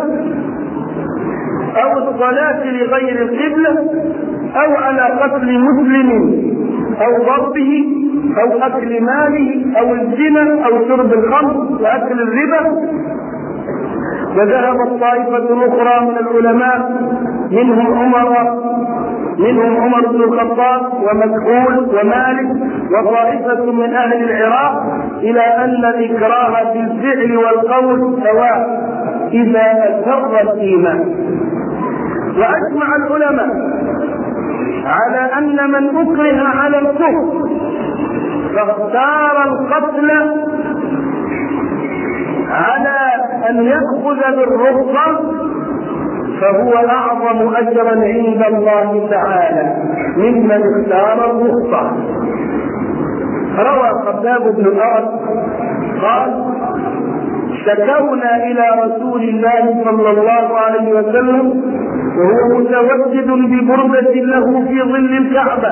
أو الصلاة لغير القبلة أو على قتل مسلم أو ضربه أو أكل ماله أو الزنا أو شرب الخمر وأكل الربا. وذهبت طائفة أخرى من العلماء منهم عمر منهم عمر بن الخطاب ومسعود ومالك وطائفة من أهل العراق إلى أن الإكراه في الفعل والقول سواء إذا أسر الإيمان. وأجمع العلماء على أن من أكره على الكفر فاختار القتل على أن يأخذ بالرخصة فهو أعظم أجرا عند الله تعالى ممن اختار الرخصة. روى خباب بن الأرض قال: شكونا إلى رسول الله صلى الله عليه وسلم وهو متوجد ببردة له في ظل الكعبة،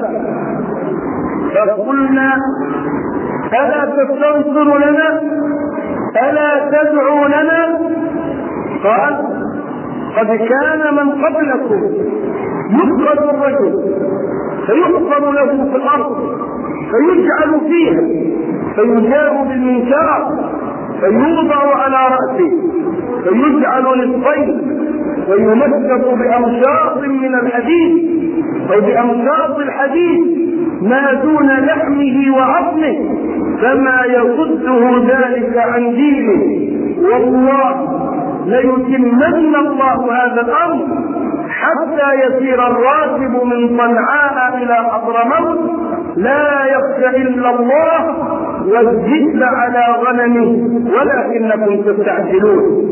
فقلنا: ألا تستنصر لنا؟ ألا تدعو لنا؟ قال: قد كان من قبلكم يؤخذ الرجل فيحفر له في الأرض فيجعل فيها فيجاء بالمنشار فيوضع على رأسه فيجعل نصفين ويمسك بأمشاط من الحديد أو بأمشاط الحديد ما دون لحمه وعظمه فما يصده ذلك عن دينه، والله ليتمن الله هذا الأمر حتى يسير الراكب من صنعاء إلى حضرموت لا يخشى إلا الله والذئب على غنمه ولكنكم تستعجلون.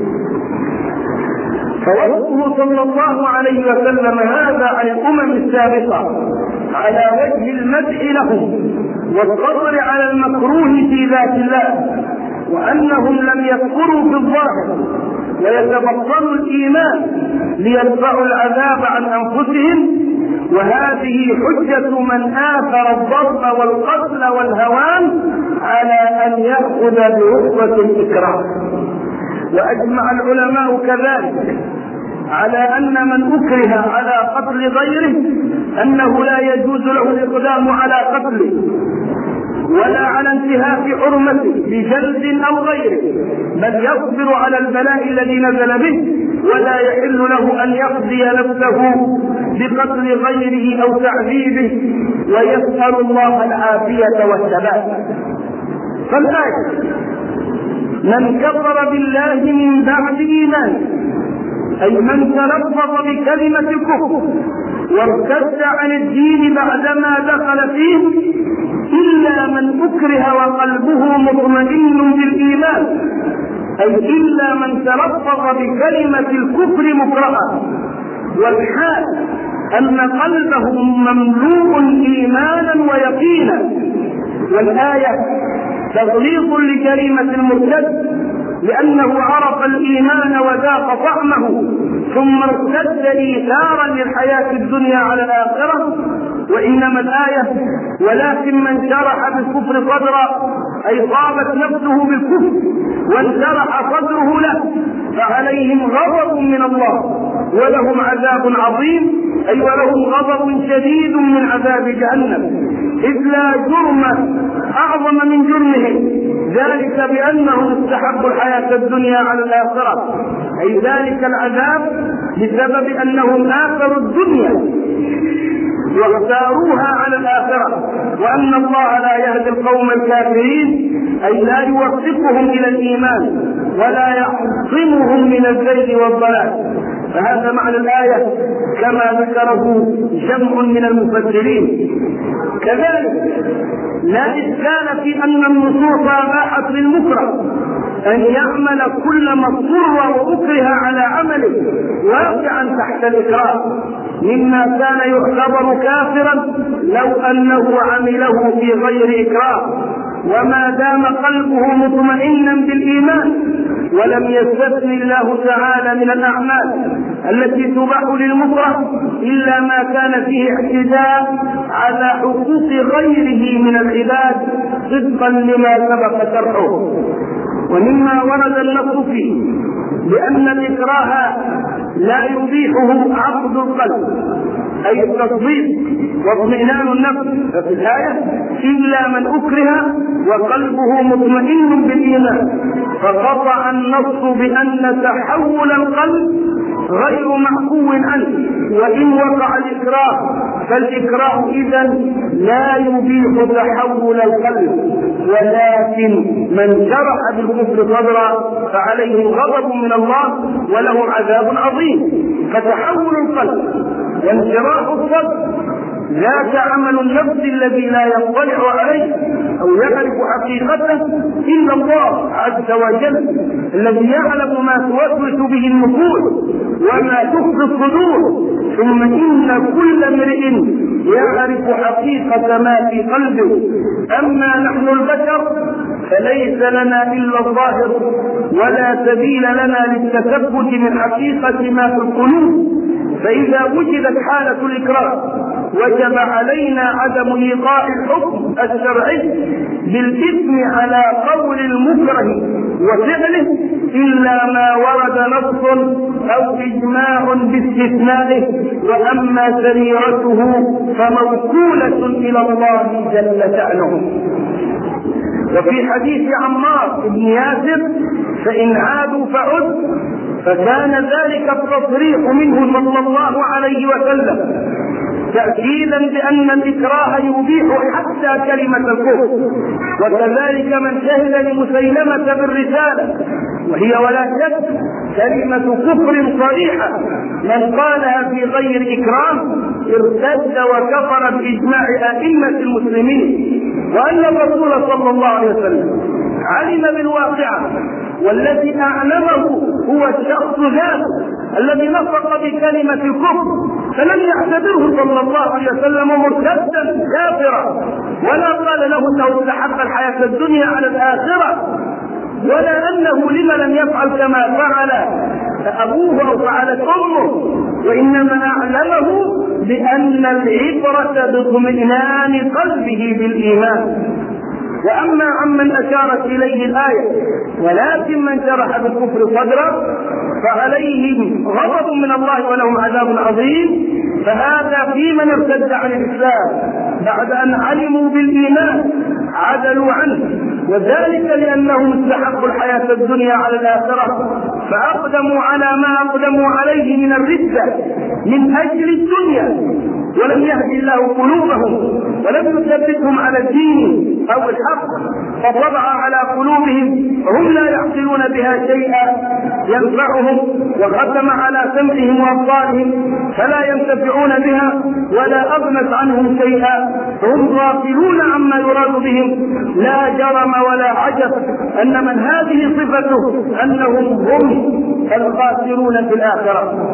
فوصفه صلى الله عليه وسلم هذا عن الأمم السابقة على وجه المدح لهم والصبر على المكروه في ذات الله، وأنهم لم يكفروا في الظاهر ويتبطلوا الإيمان ليدفعوا العذاب عن أنفسهم، وهذه حجة من آثر الضرب والقتل والهوان على أن يأخذ برخصة الإكراه. وأجمع العلماء كذلك على أن من أكره على قتل غيره أنه لا يجوز له الإقدام على قتله ولا على انتهاك حرمته بجلد أو غيره، بل يصبر على البلاء الذي نزل به، ولا يحل له أن يقضي نفسه بقتل غيره أو تعذيبه، ويسأل الله العافية والثبات. فالآية: من كفر بالله من بعد إيمانه، أي من تلفظ بكلمة الكفر وارتد عن الدين بعدما دخل فيه، إلا من أكره وقلبه مطمئن بالإيمان، أي إلا من تلفظ بكلمة الكفر مكرها والحال أن قلبه مملوء إيمانا ويقينا. والآية تغليظ لجريمة المرتد لأنه عرف الإيمان وذاق طعمه ثم ارتد إيثارا للحياة الدنيا على الآخرة. وإنما الآية: ولكن من شرح بالكفر صدرا، أي طابت نفسه بالكفر وانشرح صدره له، فعليهم غضب من الله ولهم عذاب عظيم، أي ولهم غضب شديد من عذاب جهنم، إذ لا جرم أعظم من جرمهم، ذلك بأنهم استحبوا الحياة الدنيا على الآخرة، أي ذلك العذاب بسبب أنهم آثروا الدنيا واختاروها على الآخرة، وأن الله لا يهدي القوم الكافرين، أي لا يوفقهم إلى الإيمان ولا يعصمهم من الزيغ والضلال. فهذا معنى الآية كما ذكره جمع من المفسرين. كذلك لا إشكال في أن النصوص أباحت للمكره أن يعمل كل ما اضطر وأكره على عمله واقعا تحت الإكراه، مما كان يعتبر كافرا لو أنه عمله في غير إكراه، وما دام قلبه مطمئنا بالإيمان. ولم يستثن الله تعالى من الأعمال التي تباح للمكره إلا ما كان فيه اعتداء على حقوق غيره من العباد صدقا لما سبق شرحه. ومما ورد النص فيه لأن الإكراه لا يبيحه عقد القلب أي التصديق واطمئنان النفس، ففي الآية إلا من أكره وقلبه مطمئن بالإيمان، فقطع النص بأن تحول القلب غير معفو عنه، وإن وقع الإكراه فالإكراه إذن لا يبيح تحول القلب، ولكن من جرح بالكفر صدرا فعليه غضب من الله وله عذاب عظيم. فتحول القلب وانشراح الصدر ذاك عمل النفس الذي لا يطلع عليه أو يعرف حقيقته إلا الله عز وجل، الذي يعلم ما توسوس به النفوس وما تخفي الصدور. ثم إن كل امرئ يعرف حقيقة ما في قلبه. أما نحن البشر فليس لنا إلا الظاهر، ولا سبيل لنا للتثبت من حقيقة ما في القلوب. فإذا وجدت حالة الإكراه وجب علينا عدم إيقاع الحكم الشرعي بالإثم على قول المكره وفعله إلا ما ورد نص أو إجماع باستثنائه، وأما سريرته فموكولة إلى الله جل شأنه. وفي حديث عمار بن ياسر فإن عادوا فعد، فكان ذلك التصريح منه صلى الله عليه وسلم تأكيدا بأن الإكراه يبيح حتى كلمة الكفر. وكذلك من شهد لمسيلمة بالرسالة، وهي ولا شك كلمة كفر صريحة، من قالها في غير إكراه ارتد وكفر بإجماع أئمة المسلمين. وأن الرسول صلى الله عليه وسلم علم بالواقعة، والذي أعلمه هو الشخص ذاته الذي نطق بكلمة الكفر، فلم يعتبره صلى الله عليه وسلم مرتدا كافرا، ولا قال له انه استحق الحياة الدنيا على الآخرة، ولا أنه لما لم يفعل كما فعل أبوه أو فعلت أمه، وإنما أعلمه بأن العبرة باطمئنان قلبه بالإيمان. وأما عمن أشارت إليه الآية ولكن من شرح بالكفر صدرا فعليهم غضب من الله ولهم عذاب عظيم، فهذا في من ارتد عن الإسلام بعد أن علموا بالإيمان عدلوا عنه، وذلك لأنهم استحقوا الحياة الدنيا على الآخرة فأقدموا على ما أقدموا عليه من الردة من أجل الدنيا، ولم يهدي الله قلوبهم ولم يثبتهم على الدين أو الحق، فطبع على قلوبهم وهم لا يعقلون بها شيئا ينفعهم، وختم على سمعهم وأبصارهم فلا ينتفعون بها ولا أغنت عنهم شيئا، فهم غافلون عما يراد بهم. لا جرم ولا عجب أن من هذه صفته أنهم هم الخاسرون في الآخرة.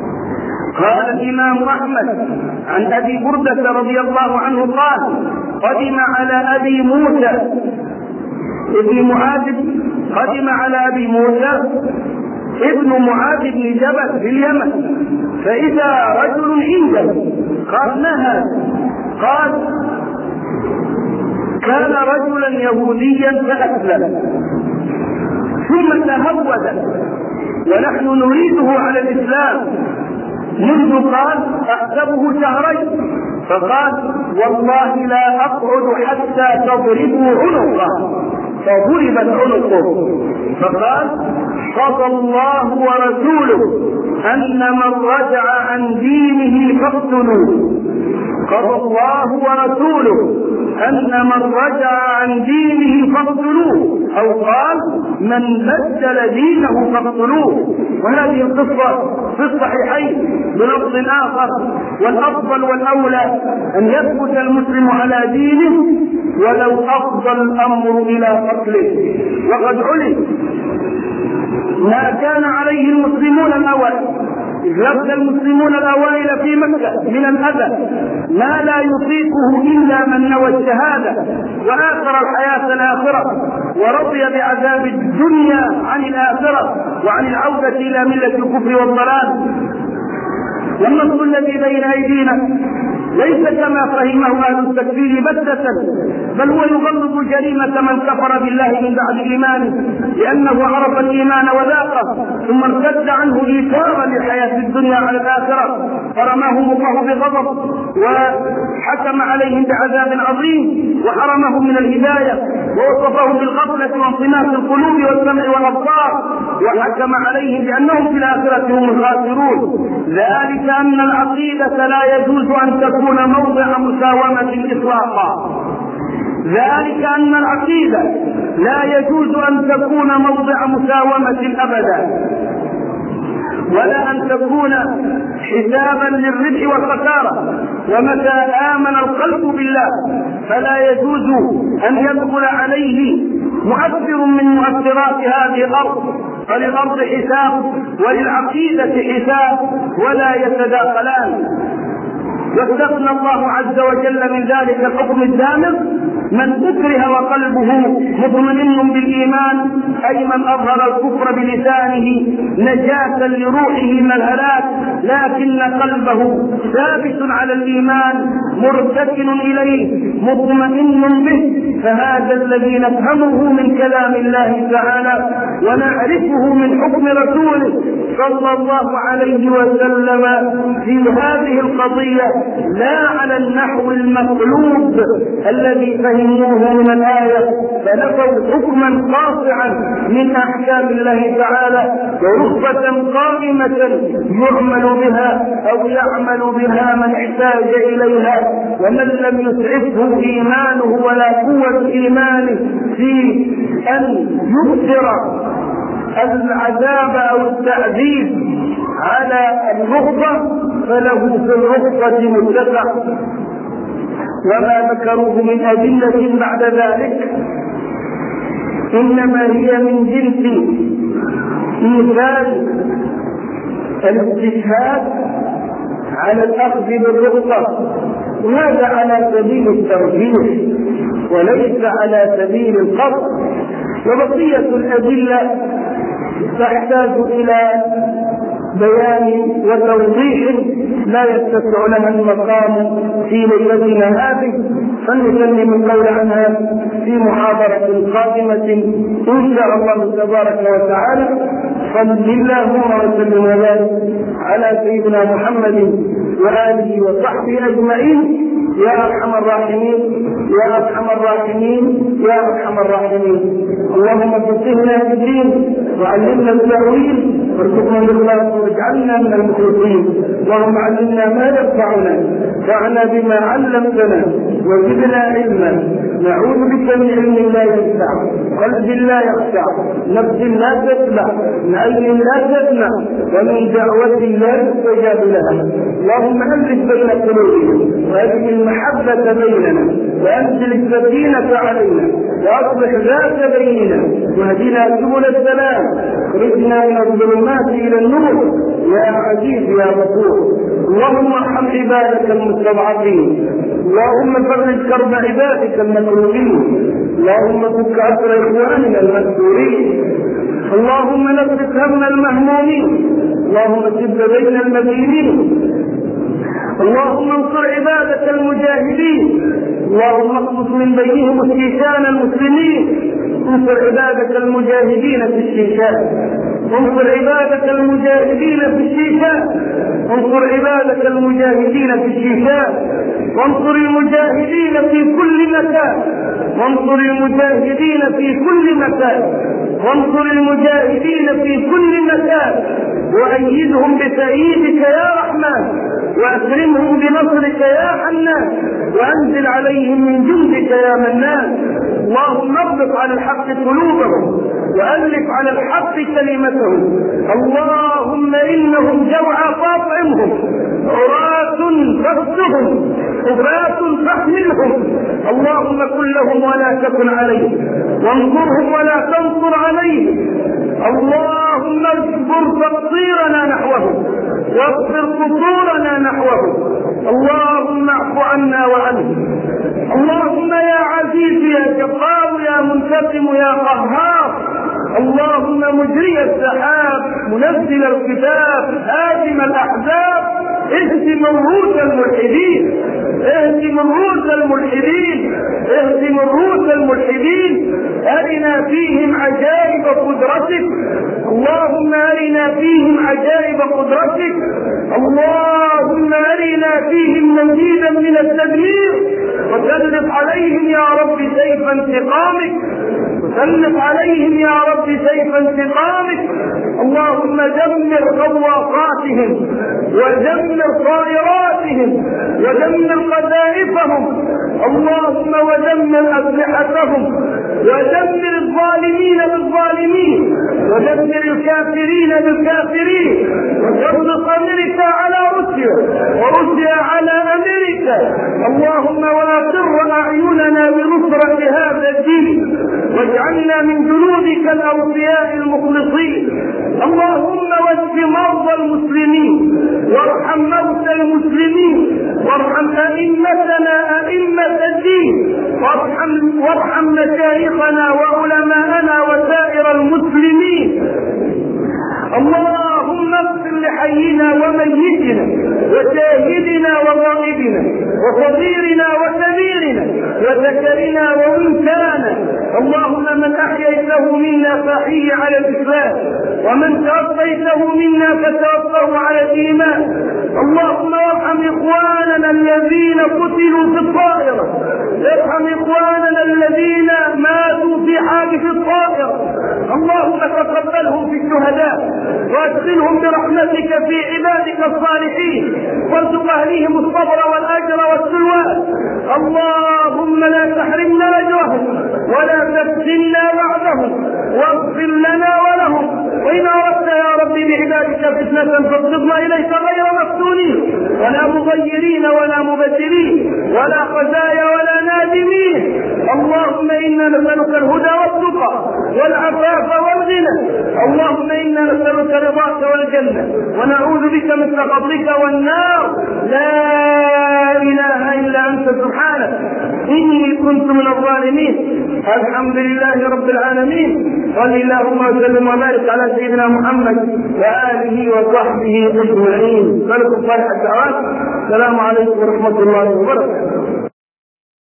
قال الإمام أحمد عن أبي بردة رضي الله عنه قال قدم على أبي موسى ابن معاذ قدم على أبي موسى ابن معاذ بن جبل في اليمن، فإذا رجل عنده قال نهى، قال كان رجلا يهوديا فأسلم ثم تهود ونحن نريده على الإسلام منذ قال أحسبه شهرين، فقال والله لا أقعد حتى تضربوا عنقه، فضربت عنقه، فقال قضى الله ورسوله أن من رجع عن دينه فاقتلوه. قضى الله ورسوله أن من رجع عن دينه فاقتلوه، أو قال من بدل دينه فاقتلوه. وهذه القصة في الصحيحين بلفظ آخر: والأفضل والأولى أن يثبت المسلم على دينه ولو أفضى الأمر إلى قتله. وقد علم ما كان عليه المسلمون الأوائل، إذ لبث المسلمون الأوائل في مكة من الأذى ما لا يطيقه إلا من نوى الشهادة وآثر الحياة الآخرة ورضي بعذاب الدنيا عن الآخرة وعن العودة إلى ملة الكفر والضلال. والنص الذي بين أيدينا ليس كما فهمه أهل التكفير بتة، بل هو يغلظ جريمة من كفر بالله من بعد إيمانه، لأنه عرف الإيمان وذاقه ثم ارتد عنه إيثارا للحياة الدنيا على الآخرة، فرماهم الله بغضب وحكم عليهم بعذاب عظيم وحرمهم من الهداية ووصفهم بالغفلة وانطماس القلوب والسمع والأبصار، وحكم عليهم بأنهم في الآخرة هم الخاسرون. ذلك أن العقيدة لا يجوز أن تكون موضع مساومة إطلاقا. ذلك أن العقيدة لا يجوز أن تكون موضع مساومة أبدا، ولا أن تكون حسابا للربح والخسارة. ومتى آمن القلب بالله فلا يجوز أن يدخل عليه مؤثر من مؤثرات هذه الأرض، فللأرض حساب وللعقيدة حساب ولا يتداخلان. واستثنى الله عز وجل من ذلك الحكم الدامغ من أكره وقلبه مطمئن بالإيمان، أي من أظهر الكفر بلسانه نجاة لروحه من الهلاك لكن قلبه ثابت على الإيمان مرتكن إليه مطمئن به، فهذا الذي نفهمه من كلام الله تعالى ونعرفه من حكم رسوله صلى الله عليه وسلم في هذه القضية، لا على النحو المقلوب الذي فهموه من الآية، فنفوا حكما قاطعا من أحكام الله تعالى ورخصة قائمة يعمل بها أو يعمل بها من احتاج إليها. ومن لم يسعفه إيمانه ولا قوة إيمانه في أن يؤثر العذاب أو التعذيب على الرخصة فله في الرخصة متسع. وما ذكروه من أدلة بعد ذلك إنما هي من جنس مثال الاستشهاد على الأخذ بالرخصة، وهذا على سبيل الترجيح وليس على سبيل القصد. وبقية الأدلة تحتاج إلى بيان وتوضيح لا يتسع لها المقام في ليلتنا هذه، فلنسلم من قول عنها في محاضرة قادمة إن شاء الله تبارك وتعالى. صل اللهم وسلم وبارك على سيدنا محمد وآله وصحبه أجمعين يا أرحم الراحمين يا أرحم الراحمين يا أرحم الراحمين. اللهم فقهنا في الدين وعلمنا التأويل وارزقنا الإخلاص واجعلنا من المخلصين. اللهم علمنا ما ينفعنا وانفعنا بما علمتنا وزدنا علما. نعوذ بك من علم لا ينفع، قلب لا يخشع، نفس لا تتبع، عين لا تسمع، ومن دعوة لا يستجاب لها. اللهم ألف بين قلوبنا وأجل المحبة بيننا وأنزل السكينة علينا وأصلح ذات بيننا واهدنا سبل السلام واخرجنا من الظلمات إلى النور يا عزيز يا غفور. اللهم ارحم عبادك المستضعفين، اللهم فرج كرب عبادك المكروبين، اللهم فك أسر إخواننا المكسورين، اللهم نفس هم المهمومين، اللهم سد بين المدينين، اللهم انصر عبادك المجاهدين، اللهم اخلص من بينهم الشيشان المسلمين. انصر عبادك المجاهدين في الشيشان، انصر عبادك المجاهدين في الشيشان، انصر عبادك المجاهدين في الشيشان، وانصر المجاهدين في كل مكان، وانصر المجاهدين في كل مكان، وانصر المجاهدين في كل مكان، وأيدهم بتأييدك يا رحمن وأكرمهم بنصرك يا حنان، وأنزل عليهم من جندك يا منان. اللهم اغلق على الحق قلوبهم وألف على الحق كلمتهم. اللهم إنهم جوعى فاطعمهم، عراة فاغسهم، حفاة فاحملهم. اللهم كن لهم ولا تكن عليهم، وانصرهم ولا تنصر عليهم. اللهم اجبر تقصيرنا نحوهم واغفر قصورنا نحوهم. اللهم اعف عنا وعنهم. اللهم يا عزيز يا جبار يا منتقم يا قهار، اللهم مجري السحاب منزل الكتاب هازم الاحزاب، اهزم الروس الملحدين، اهزم الروس الملحدين، اهزم الروس الملحدين. أرنا فيهم عجائب قدرتك، اللهم أرنا فيهم عجائب قدرتك. اللهم أرنا فيهم مزيدا من التدمير، وسلط عليهم يا رب سيف انتقامك، وسلط عليهم يا رب سيف انتقامك. اللهم دمر غواصاتهم، ودمر طائراتهم، ودمر قذائفهم. اللهم ودمر أسلحتهم، ودمر الظالمين بالظالمين، ودمر الكافرين بالكافرين، وسلط أمريكا على روسيا، وروسيا على أمريكا. اللهم وأقر أعيننا بنصرة هذا الدين، واجعلنا من جنودك الأوفياء المخلصين. اللهم واشف مرضى المسلمين، وارحم موتى المسلمين، وارحم أئمتنا أئمة الدين، وارحم, وارحم مشايخنا وعلماءنا وسائر المسلمين. اللهم اغفر لحينا وميتنا وشاهدنا وغائبنا وصغيرنا وكبيرنا وذكرنا وانثانا. اللهم من احييته منا فاحيه على الاسلام، ومن توفيته منا فتوفه على الايمان. اللهم ارحم اخواننا الذين قتلوا في الطائره، ارحم اخواننا الذين ماتوا في حادث الطائره. اللهم تقبلهم في الشهداء، وادخلهم برحمتك في عبادك الصالحين، وارزق اهليهم الصبر والاجر والسلوان. اللهم لا تحرمنا اجرهم ولا تفتنا بعدهم، واغفر لنا ولهم. وان اردت يا رب بعبادك فتنه فاصرفنا اليك غير مفتونين، ولا مغيرين ولا مبدلين، ولا خزايا ولا نادمين. اللهم انا نسالك الهدى والتقى والعفاف والغنى. اللهم انا نسالك رضاك والجنه، ونعوذ بك من سخطك والنار. لا اله الا انت سبحانك اني كنت من الظالمين. الحمد لله رب العالمين. صل اللهم وسلم وبارك على سيدنا محمد واله وصحبه اجمعين. فلكم صالح الدعوات. السلام عليكم ورحمه الله وبركاته.